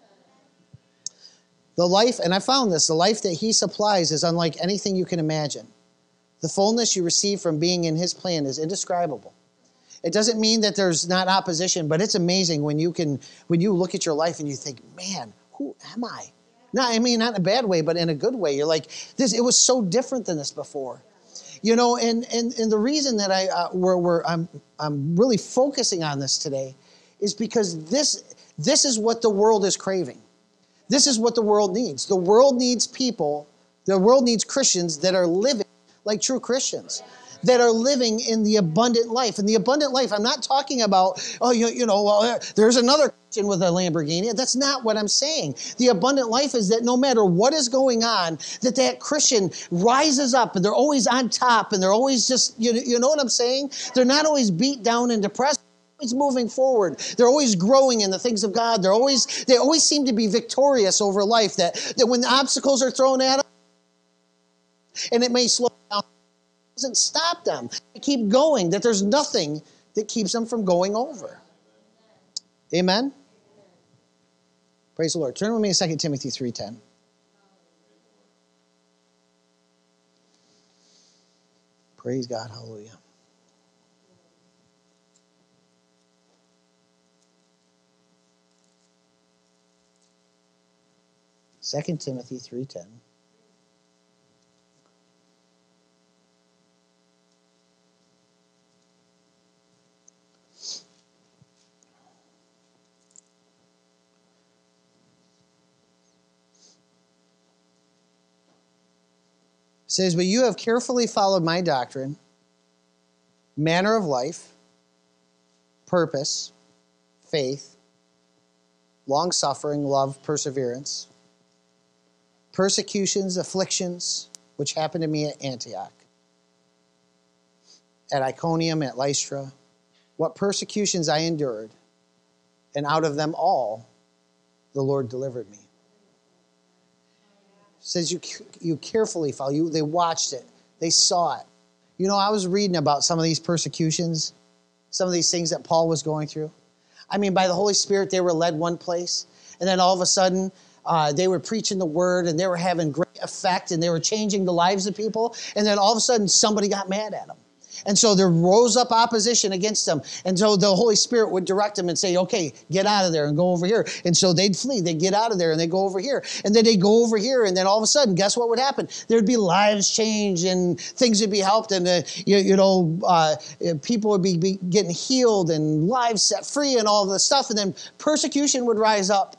The life, and I found this, the life that he supplies is unlike anything you can imagine. The fullness you receive from being in his plan is indescribable. It doesn't mean that there's not opposition, but it's amazing when you can, when you look at your life and you think, man, who am I? No, I mean, not in a bad way, but in a good way. You're like, this, it was so different than this before. You know, and and, and the reason that I, uh, we're, we're, I'm, I'm really focusing on this today is because this, this is what the world is craving. This is what the world needs. The world needs people, the world needs Christians that are living like true Christians, that are living in the abundant life. And the abundant life, I'm not talking about, oh, you, you know, well, there's another Christian with a Lamborghini. That's not what I'm saying. The abundant life is that no matter what is going on, that that Christian rises up and they're always on top and they're always just, you, you know what I'm saying? They're not always beat down and depressed. Always moving forward. They're always growing in the things of God. They're always, they always seem to be victorious over life, that, that when the obstacles are thrown at them, and it may slow down, it doesn't stop them. They keep going, that there's nothing that keeps them from going over. Amen? Praise the Lord. Turn with me to Second Timothy three ten. Praise God. Hallelujah. Second Timothy three ten. It says, but you have carefully followed my doctrine, manner of life, purpose, faith, long-suffering, love, perseverance, persecutions, afflictions, which happened to me at Antioch, at Iconium, at Lystra, what persecutions I endured, and out of them all the Lord delivered me. It says you you carefully follow. You, they watched it. They saw it. You know, I was reading about some of these persecutions, some of these things that Paul was going through. I mean, by the Holy Spirit, they were led one place, and then all of a sudden, uh, they were preaching the word and they were having great effect and they were changing the lives of people. And then all of a sudden somebody got mad at them. And so there rose up opposition against them. And so the Holy Spirit would direct them and say, okay, get out of there and go over here. And so they'd flee. They'd get out of there and they'd go over here. And then they'd go over here. And then all of a sudden, guess what would happen? There'd be lives changed and things would be helped. And, uh, you, you know, uh, people would be, be getting healed and lives set free and all of this stuff. And then persecution would rise up.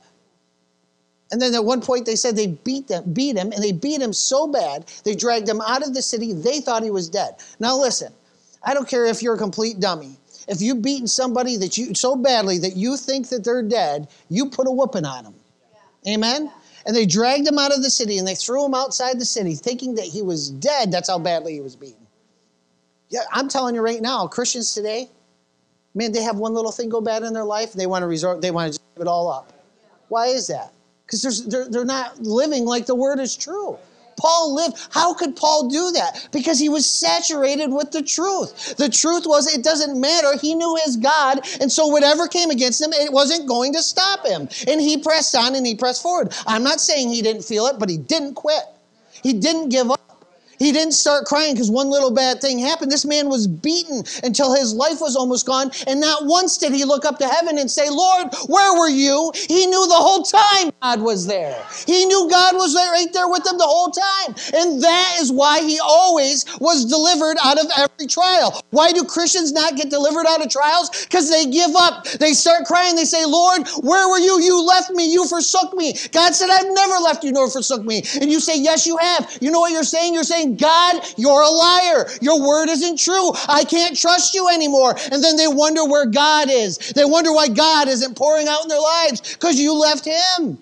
And then at one point they said they beat them, beat him, and they beat him so bad, they dragged him out of the city. They thought he was dead. Now listen. I don't care if you're a complete dummy. If you've beaten somebody that you so badly that you think that they're dead, you put a whooping on them. Yeah. Amen? Yeah. And they dragged him out of the city and they threw him outside the city thinking that he was dead. That's how badly he was beaten. Yeah, I'm telling you right now, Christians today, man, they have one little thing go bad in their life. They want to resort, they want to just give it all up. Yeah. Why is that? Because they're, they're not living like the word is true. Paul lived. How could Paul do that? Because he was saturated with the truth. The truth was it doesn't matter. He knew his God, and so whatever came against him, it wasn't going to stop him. And he pressed on and he pressed forward. I'm not saying he didn't feel it, but he didn't quit. He didn't give up. He didn't start crying because one little bad thing happened. This man was beaten until his life was almost gone. And not once did he look up to heaven and say, Lord, where were you? He knew the whole time God was there. He knew God was there, right there with him the whole time. And that is why he always was delivered out of every trial. Why do Christians not get delivered out of trials? Because they give up. They start crying. They say, Lord, where were you? You left me. You forsook me. God said, I've never left you nor forsook me. And you say, yes, you have. You know what you're saying? You're saying, God, you're a liar. Your word isn't true. I can't trust you anymore. And then they wonder where God is. They wonder why God isn't pouring out in their lives because you left him.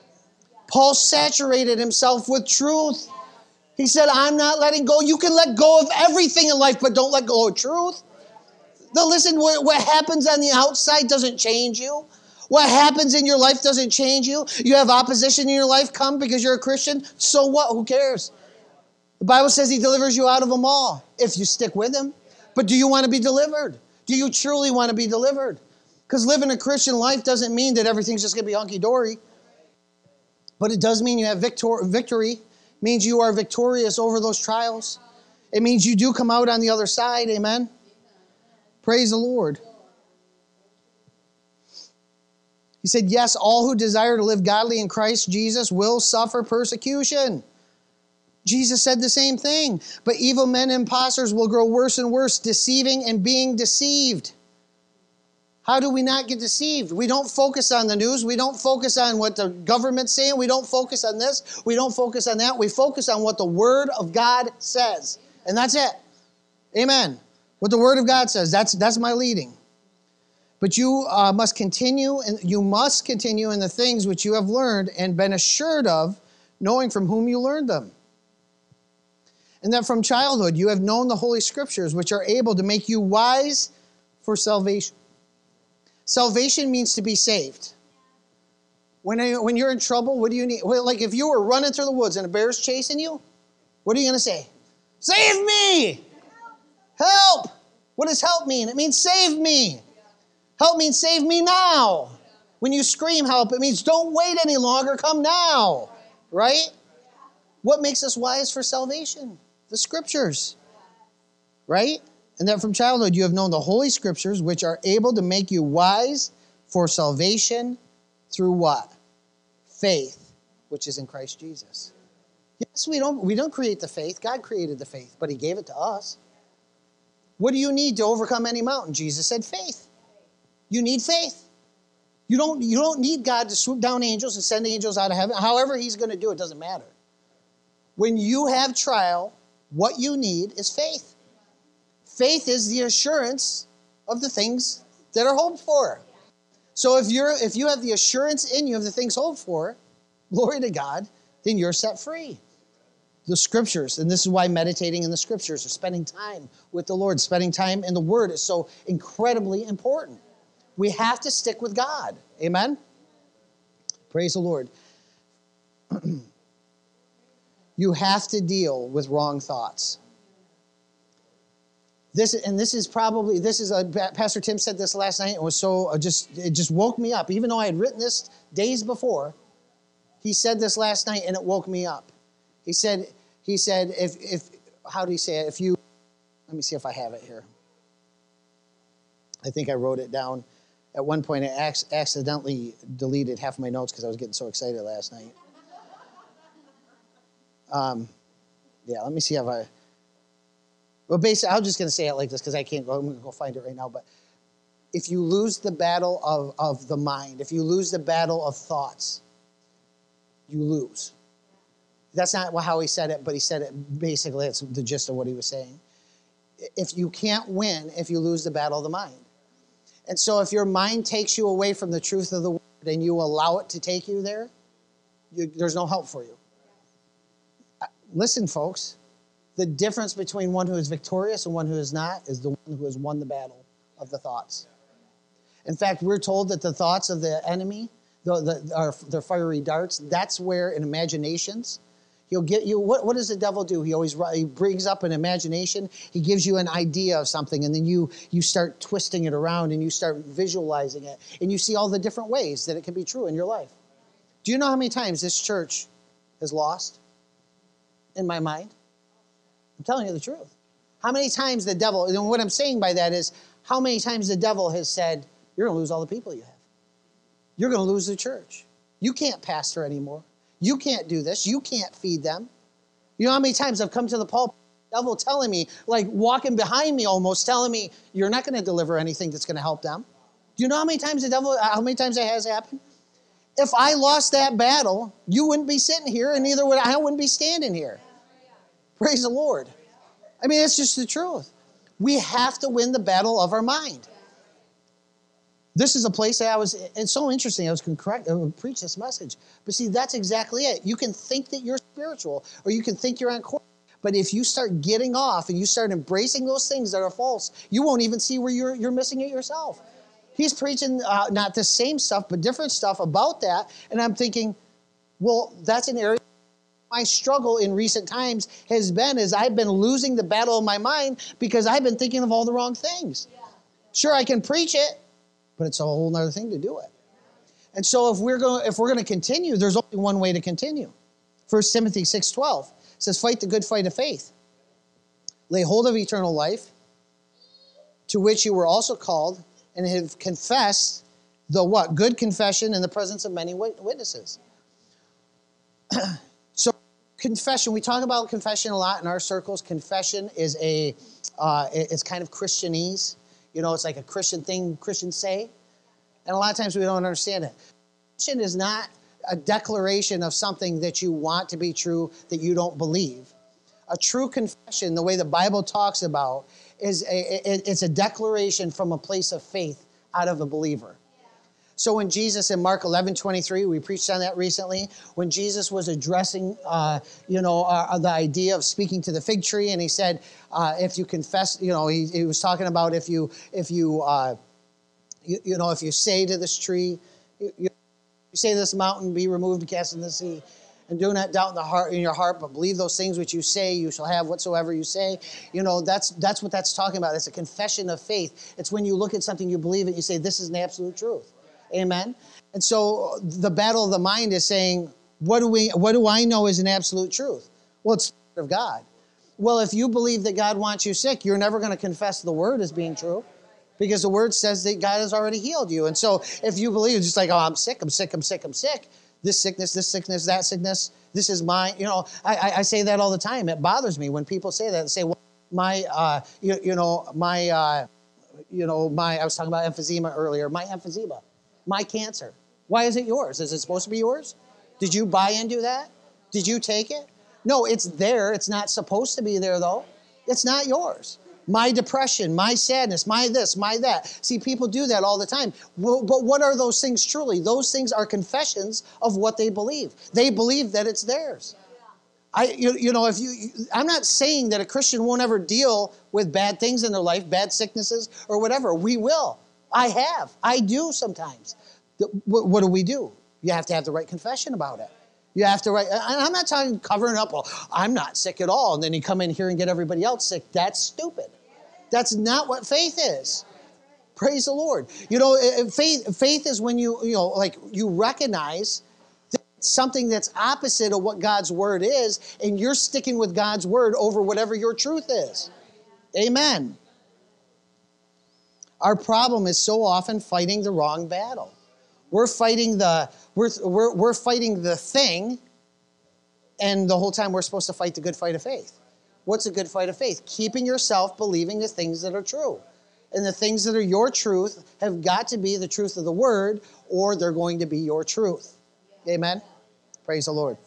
Paul saturated himself with truth. He said, I'm not letting go. You can let go of everything in life, but don't let go of truth. Now listen, what happens on the outside doesn't change you. What happens in your life doesn't change you. You have opposition in your life come because you're a Christian. So what? Who cares? The Bible says he delivers you out of them all if you stick with him. But do you want to be delivered? Do you truly want to be delivered? Because living a Christian life doesn't mean that everything's just going to be hunky-dory. But it does mean you have victor- victory. It means you are victorious over those trials. It means you do come out on the other side. Amen? Praise the Lord. He said, yes, all who desire to live godly in Christ Jesus will suffer persecution. Jesus said the same thing. But evil men and impostors will grow worse and worse, deceiving and being deceived. How do we not get deceived? We don't focus on the news. We don't focus on what the government's saying. We don't focus on this. We don't focus on that. We focus on what the Word of God says. And that's it. Amen. What the Word of God says. That's, that's my leading. But you uh, must continue, and you must continue in the things which you have learned and been assured of, knowing from whom you learned them. And that from childhood you have known the Holy Scriptures, which are able to make you wise for salvation. Salvation means to be saved. When, when you're in trouble, what do you need? Well, like if you were running through the woods and a bear's chasing you, what are you going to say? Save me! Help! What does help mean? It means save me. Help means save me now. When you scream help, it means don't wait any longer, come now. Right? What makes us wise for salvation? The Scriptures. Right? And that from childhood you have known the Holy Scriptures, which are able to make you wise for salvation through what? Faith, which is in Christ Jesus. Yes, we don't, we don't create the faith. God created the faith, but he gave it to us. What do you need to overcome any mountain? Jesus said faith. You need faith. You don't, you don't need God to swoop down angels and send angels out of heaven. However he's going to do it, doesn't matter. When you have trial, what you need is faith. Faith is the assurance of the things that are hoped for. So if you're if you have the assurance in you of the things hoped for, glory to God, then you're set free. The Scriptures, and this is why meditating in the Scriptures or spending time with the Lord, spending time in the Word is so incredibly important. We have to stick with God. Amen? Praise the Lord. You have to deal with wrong thoughts. This and this is probably this is a Pastor Tim said this last night. It was so uh, just it just woke me up. Even though I had written this days before, He said this last night, and it woke me up. He said, he said, if, if, how do you say it? If you, let me see if I have it here. I think I wrote it down. At one point, I ac- accidentally deleted half of my notes because I was getting so excited last night. Um, yeah, let me see if I, well, basically, I'm just going to say it like this because I can't go, I'm going to go find it right now. But if you lose the battle of, of the mind, if you lose the battle of thoughts, you lose. That's not how he said it, but he said it basically, it's the gist of what he was saying. If you can't win, if you lose the battle of the mind. And so if your mind takes you away from the truth of the word and you allow it to take you there, you, there's no help for you. Listen, folks, the difference between one who is victorious and one who is not is the one who has won the battle of the thoughts. In fact, we're told that the thoughts of the enemy, the, the, are their fiery darts, that's where in imaginations, he'll get you, what, what does the devil do? He always he brings up an imagination. He gives you an idea of something, and then you, you start twisting it around, and you start visualizing it, and you see all the different ways that it can be true in your life. Do you know how many times this church has lost in my mind? I'm telling you the truth. How many times the devil, and what I'm saying by that is, how many times the devil has said, you're going to lose all the people you have. You're going to lose the church. You can't pastor anymore. You can't do this. You can't feed them. You know how many times I've come to the pulpit, the devil telling me, like walking behind me almost, telling me, you're not going to deliver anything that's going to help them. Do you know how many times the devil, how many times that has happened? If I lost that battle, you wouldn't be sitting here, and neither would I, I wouldn't be standing here. Praise the Lord. I mean, it's just the truth. We have to win the battle of our mind. This is a place that I was, it's so interesting, I was going to preach this message. But see, that's exactly it. You can think that you're spiritual, or you can think you're on course. But if you start getting off and you start embracing those things that are false, you won't even see where you're, you're missing it yourself. He's preaching uh, not the same stuff, but different stuff about that. And I'm thinking, well, that's an area. My struggle in recent times has been is I've been losing the battle of my mind because I've been thinking of all the wrong things. Sure, I can preach it, but it's a whole other thing to do it. And so if we're going if we're going to continue, there's only one way to continue. First Timothy six twelve says, fight the good fight of faith. Lay hold of eternal life, to which you were also called, and have confessed the what? Good confession in the presence of many witnesses. So confession, we talk about confession a lot in our circles. Confession is a, uh, it's kind of Christianese. You know, it's like a Christian thing Christians say. And a lot of times we don't understand it. Confession is not a declaration of something that you want to be true that you don't believe. A true confession, the way the Bible talks about, is a, it's a declaration from a place of faith out of a believer. So when Jesus in Mark eleven twenty-three, we preached on that recently, when Jesus was addressing, uh, you know, uh, the idea of speaking to the fig tree, and he said, uh, if you confess, you know, he, he was talking about if you, if you, uh, you, you know, if you say to this tree, you, you say to this mountain, be removed and cast in the sea, and do not doubt in the heart, in your heart, but believe those things which you say, you shall have whatsoever you say. You know, that's that's what that's talking about. It's a confession of faith. It's when you look at something, you believe it, you say, this is an absolute truth. Amen. And so the battle of the mind is saying, what do we, what do I know is an absolute truth? Well, it's the word of God. Well, if you believe that God wants you sick, you're never going to confess the word as being true, because the word says that God has already healed you. And so if you believe, it's just like, oh, I'm sick, I'm sick, I'm sick, I'm sick. This sickness, this sickness, that sickness, this is mine. You know, I, I, I say that all the time. It bothers me when people say that. They say, well, my, uh, you, you know, my, uh, you know, my, I was talking about emphysema earlier, my emphysema. My cancer. Why is it yours? Is it supposed to be yours? Did you buy into that? Did you take it? No, it's there. It's not supposed to be there, though. It's not yours. My depression, my sadness, my this, my that. See, people do that all the time. Well, but what are those things truly? Those things are confessions of what they believe. They believe that it's theirs. I, you, you know, if you, I'm not saying that a Christian won't ever deal with bad things in their life, bad sicknesses or whatever. We will. I have. I do sometimes. What, what do we do? You have to have the right confession about it. You have to write. And I'm not talking covering up, well, I'm not sick at all, and then you come in here and get everybody else sick. That's stupid. That's not what faith is. Praise the Lord. You know, faith faith is when you, you know, like you recognize that something that's opposite of what God's word is, and you're sticking with God's word over whatever your truth is. Amen. Our problem is so often fighting the wrong battle. We're fighting the we're, we're, we're fighting the thing, and the whole time we're supposed to fight the good fight of faith. What's a good fight of faith? Keeping yourself believing the things that are true. And the things that are your truth have got to be the truth of the word, or they're going to be your truth. Amen? Praise the Lord.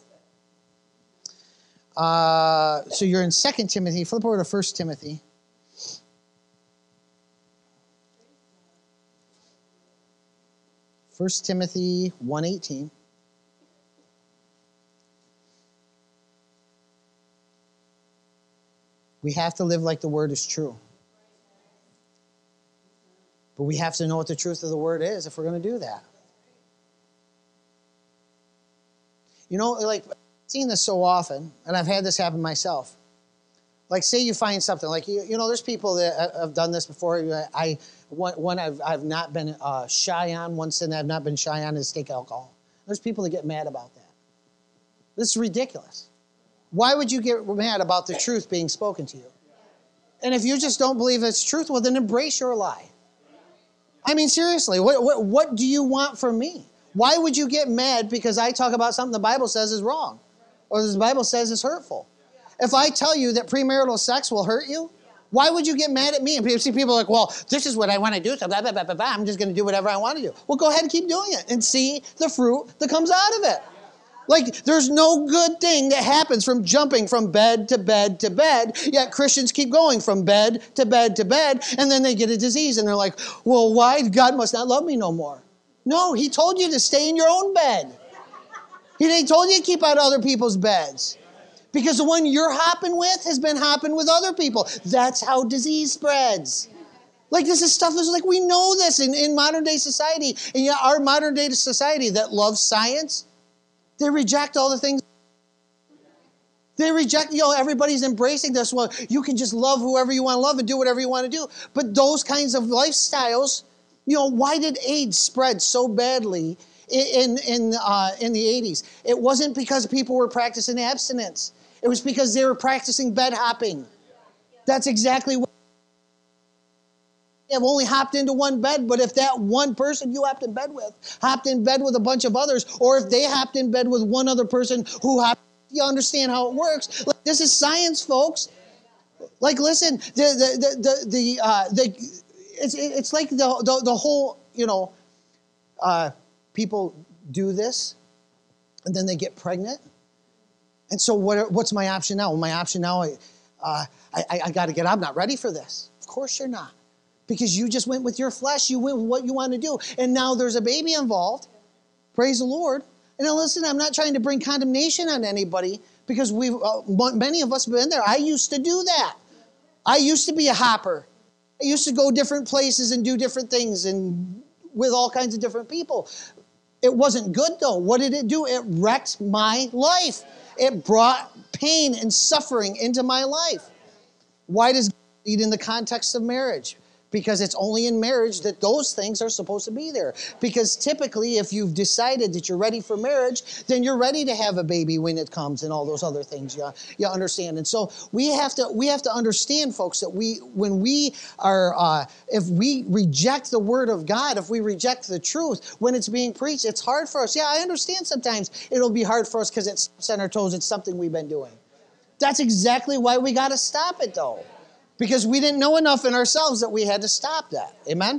Uh, so you're in Second Timothy. Flip over to First Timothy. First Timothy one eighteen. We have to live like the word is true. But we have to know what the truth of the word is if we're going to do that. You know, like, I've seen this so often, and I've had this happen myself. Like, say you find something, like, you, you know, there's people that have done this before. I, one, one I've, I've not been uh, shy on, one sin I've not been shy on is take alcohol. There's people that get mad about that. This is ridiculous. Why would you get mad about the truth being spoken to you? And if you just don't believe it's truth, well, then embrace your lie. I mean, seriously, what, what, what do you want from me? Why would you get mad because I talk about something the Bible says is wrong or the Bible says is hurtful? If I tell you that premarital sex will hurt you, why would you get mad at me? And you see people are like, well, this is what I want to do, so blah, blah, blah, blah, blah. I'm just going to do whatever I want to do. Well, go ahead and keep doing it and see the fruit that comes out of it. Like, there's no good thing that happens from jumping from bed to bed to bed, yet Christians keep going from bed to bed to bed, and then they get a disease, and they're like, well, why? God must not love me no more. No, he told you to stay in your own bed. He told you to keep out other people's beds. Because the one you're hopping with has been hopping with other people. That's how disease spreads. Like, this is stuff is like, we know this in, in modern day society, and yet our modern day society that loves science, they reject all the things. They reject, you know, everybody's embracing this. Well, you can just love whoever you want to love and do whatever you want to do. But those kinds of lifestyles, you know, why did AIDS spread so badly in, in, uh, in the eighties? It wasn't because people were practicing abstinence. It was because they were practicing bed hopping. That's exactly what. Have only hopped into one bed, but if that one person you hopped in bed with hopped in bed with a bunch of others, or if they hopped in bed with one other person who hopped, you understand how it works. Like, this is science, folks. Like, listen, the the the the, the uh, the it's it's like the the, the whole, you know, uh, people do this, and then they get pregnant, and so what? What's my option now? Well, my option now, uh, I I, I got to get. I'm not ready for this. Of course you're not. Because you just went with your flesh, you went with what you want to do. And now there's a baby involved. Praise the Lord. And now listen, I'm not trying to bring condemnation on anybody because we've uh, many of us have been there. I used to do that. I used to be a hopper. I used to go different places and do different things and with all kinds of different people. It wasn't good though. What did it do? It wrecked my life. It brought pain and suffering into my life. Why does God lead in the context of marriage? Because it's only in marriage that those things are supposed to be there. Because typically, if you've decided that you're ready for marriage, then you're ready to have a baby when it comes and all those other things. You, you understand? And so we have to we have to understand, folks, that we when we are uh, if we reject the word of God, if we reject the truth when it's being preached, it's hard for us. Yeah, I understand. Sometimes it'll be hard for us because it's on our toes. It's something we've been doing. That's exactly why we got to stop it, though. Because we didn't know enough in ourselves that we had to stop that. Amen?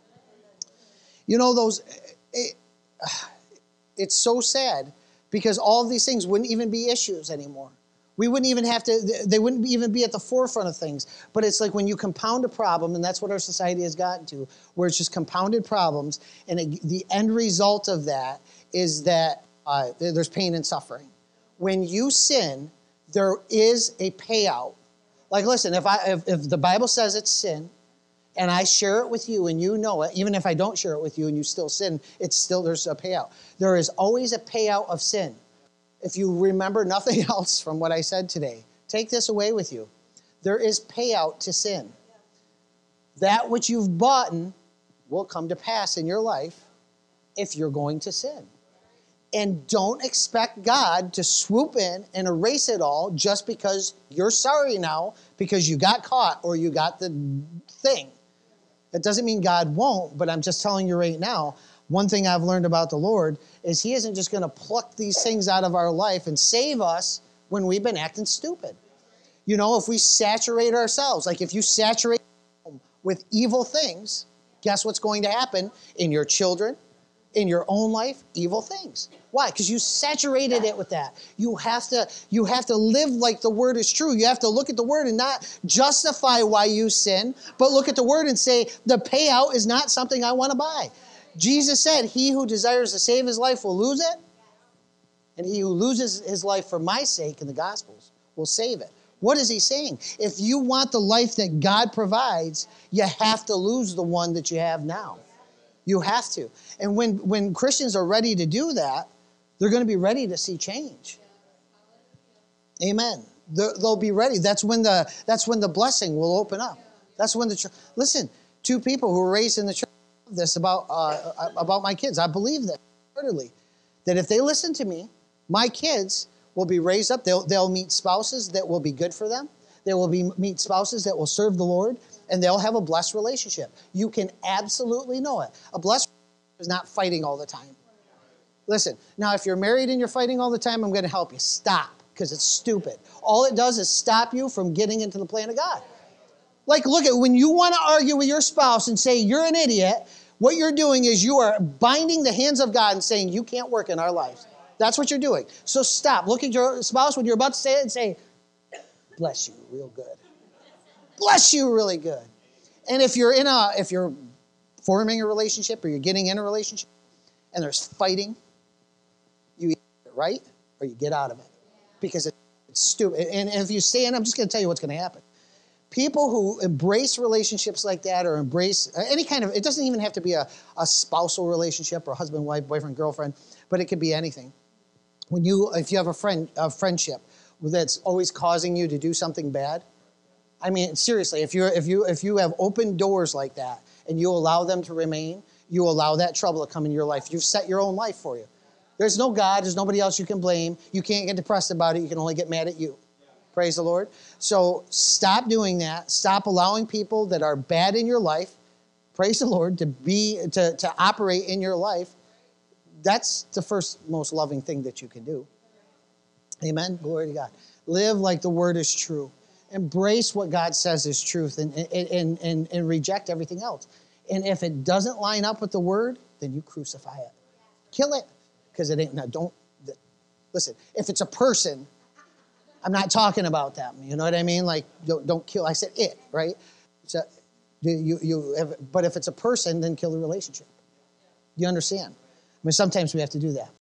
You know, those, it, it's so sad because all of these things wouldn't even be issues anymore. We wouldn't even have to, they wouldn't even be at the forefront of things. But it's like when you compound a problem, and that's what our society has gotten to, where it's just compounded problems, and it, the end result of that is that uh, there's pain and suffering. When you sin, there is a payout. Like, listen, if I if, if the Bible says it's sin, and I share it with you and you know it, even if I don't share it with you and you still sin, it's still, there's a payout. There is always a payout of sin. If you remember nothing else from what I said today, take this away with you. There is payout to sin. That which you've bought will come to pass in your life if you're going to sin. And don't expect God to swoop in and erase it all just because you're sorry now because you got caught or you got the thing. That doesn't mean God won't, but I'm just telling you right now, one thing I've learned about the Lord is he isn't just going to pluck these things out of our life and save us when we've been acting stupid. You know, if we saturate ourselves, like if you saturate with evil things, guess what's going to happen in your children, in your own life? Evil things. Why? Because you saturated it with that. You have to, you have to live like the word is true. You have to look at the word and not justify why you sin, but look at the word and say, the payout is not something I want to buy. Jesus said, he who desires to save his life will lose it, and he who loses his life for my sake in the Gospels will save it. What is he saying? If you want the life that God provides, you have to lose the one that you have now. You have to. And when, when Christians are ready to do that, they're going to be ready to see change. Amen. They're, they'll be ready. That's when the that's when the blessing will open up. That's when the church. Listen, two people who were raised in the church this about uh, about my kids. I believe that heartily, that if they listen to me, my kids will be raised up. They'll they'll meet spouses that will be good for them. They will be meet spouses that will serve the Lord, and they'll have a blessed relationship. You can absolutely know it. A blessed relationship is not fighting all the time. Listen, now if you're married and you're fighting all the time, I'm going to help you. Stop, because it's stupid. All it does is stop you from getting into the plan of God. Like, look at when you want to argue with your spouse and say you're an idiot, what you're doing is you are binding the hands of God and saying you can't work in our lives. That's what you're doing. So stop. Look at your spouse when you're about to say it and say, bless you real good. Bless you really good. And if you're in a, if you're forming a relationship or you're getting in a relationship and there's fighting, you either get it right or you get out of it because it's stupid. And if you stay in, I'm just going to tell you what's going to happen. People who embrace relationships like that or embrace any kind of, it doesn't even have to be a, a spousal relationship or husband, wife, boyfriend, girlfriend, but it could be anything. When you, if you have a friend, a friendship that's always causing you to do something bad, I mean, seriously, if you're, if you, if you have open doors like that and you allow them to remain, you allow that trouble to come in your life. You've set your own life for you. There's no God. There's nobody else you can blame. You can't get depressed about it. You can only get mad at you. Praise the Lord. So stop doing that. Stop allowing people that are bad in your life, praise the Lord, to be to, to operate in your life. That's the first most loving thing that you can do. Amen. Glory to God. Live like the word is true. Embrace what God says is truth and, and, and, and, and reject everything else. And if it doesn't line up with the word, then you crucify it. Kill it. Because it ain't, no, don't, listen, if it's a person, I'm not talking about them. You know what I mean? Like, don't, don't kill. I said it, right? So, you, you have, but if it's a person, then kill the relationship. You understand? I mean, sometimes we have to do that.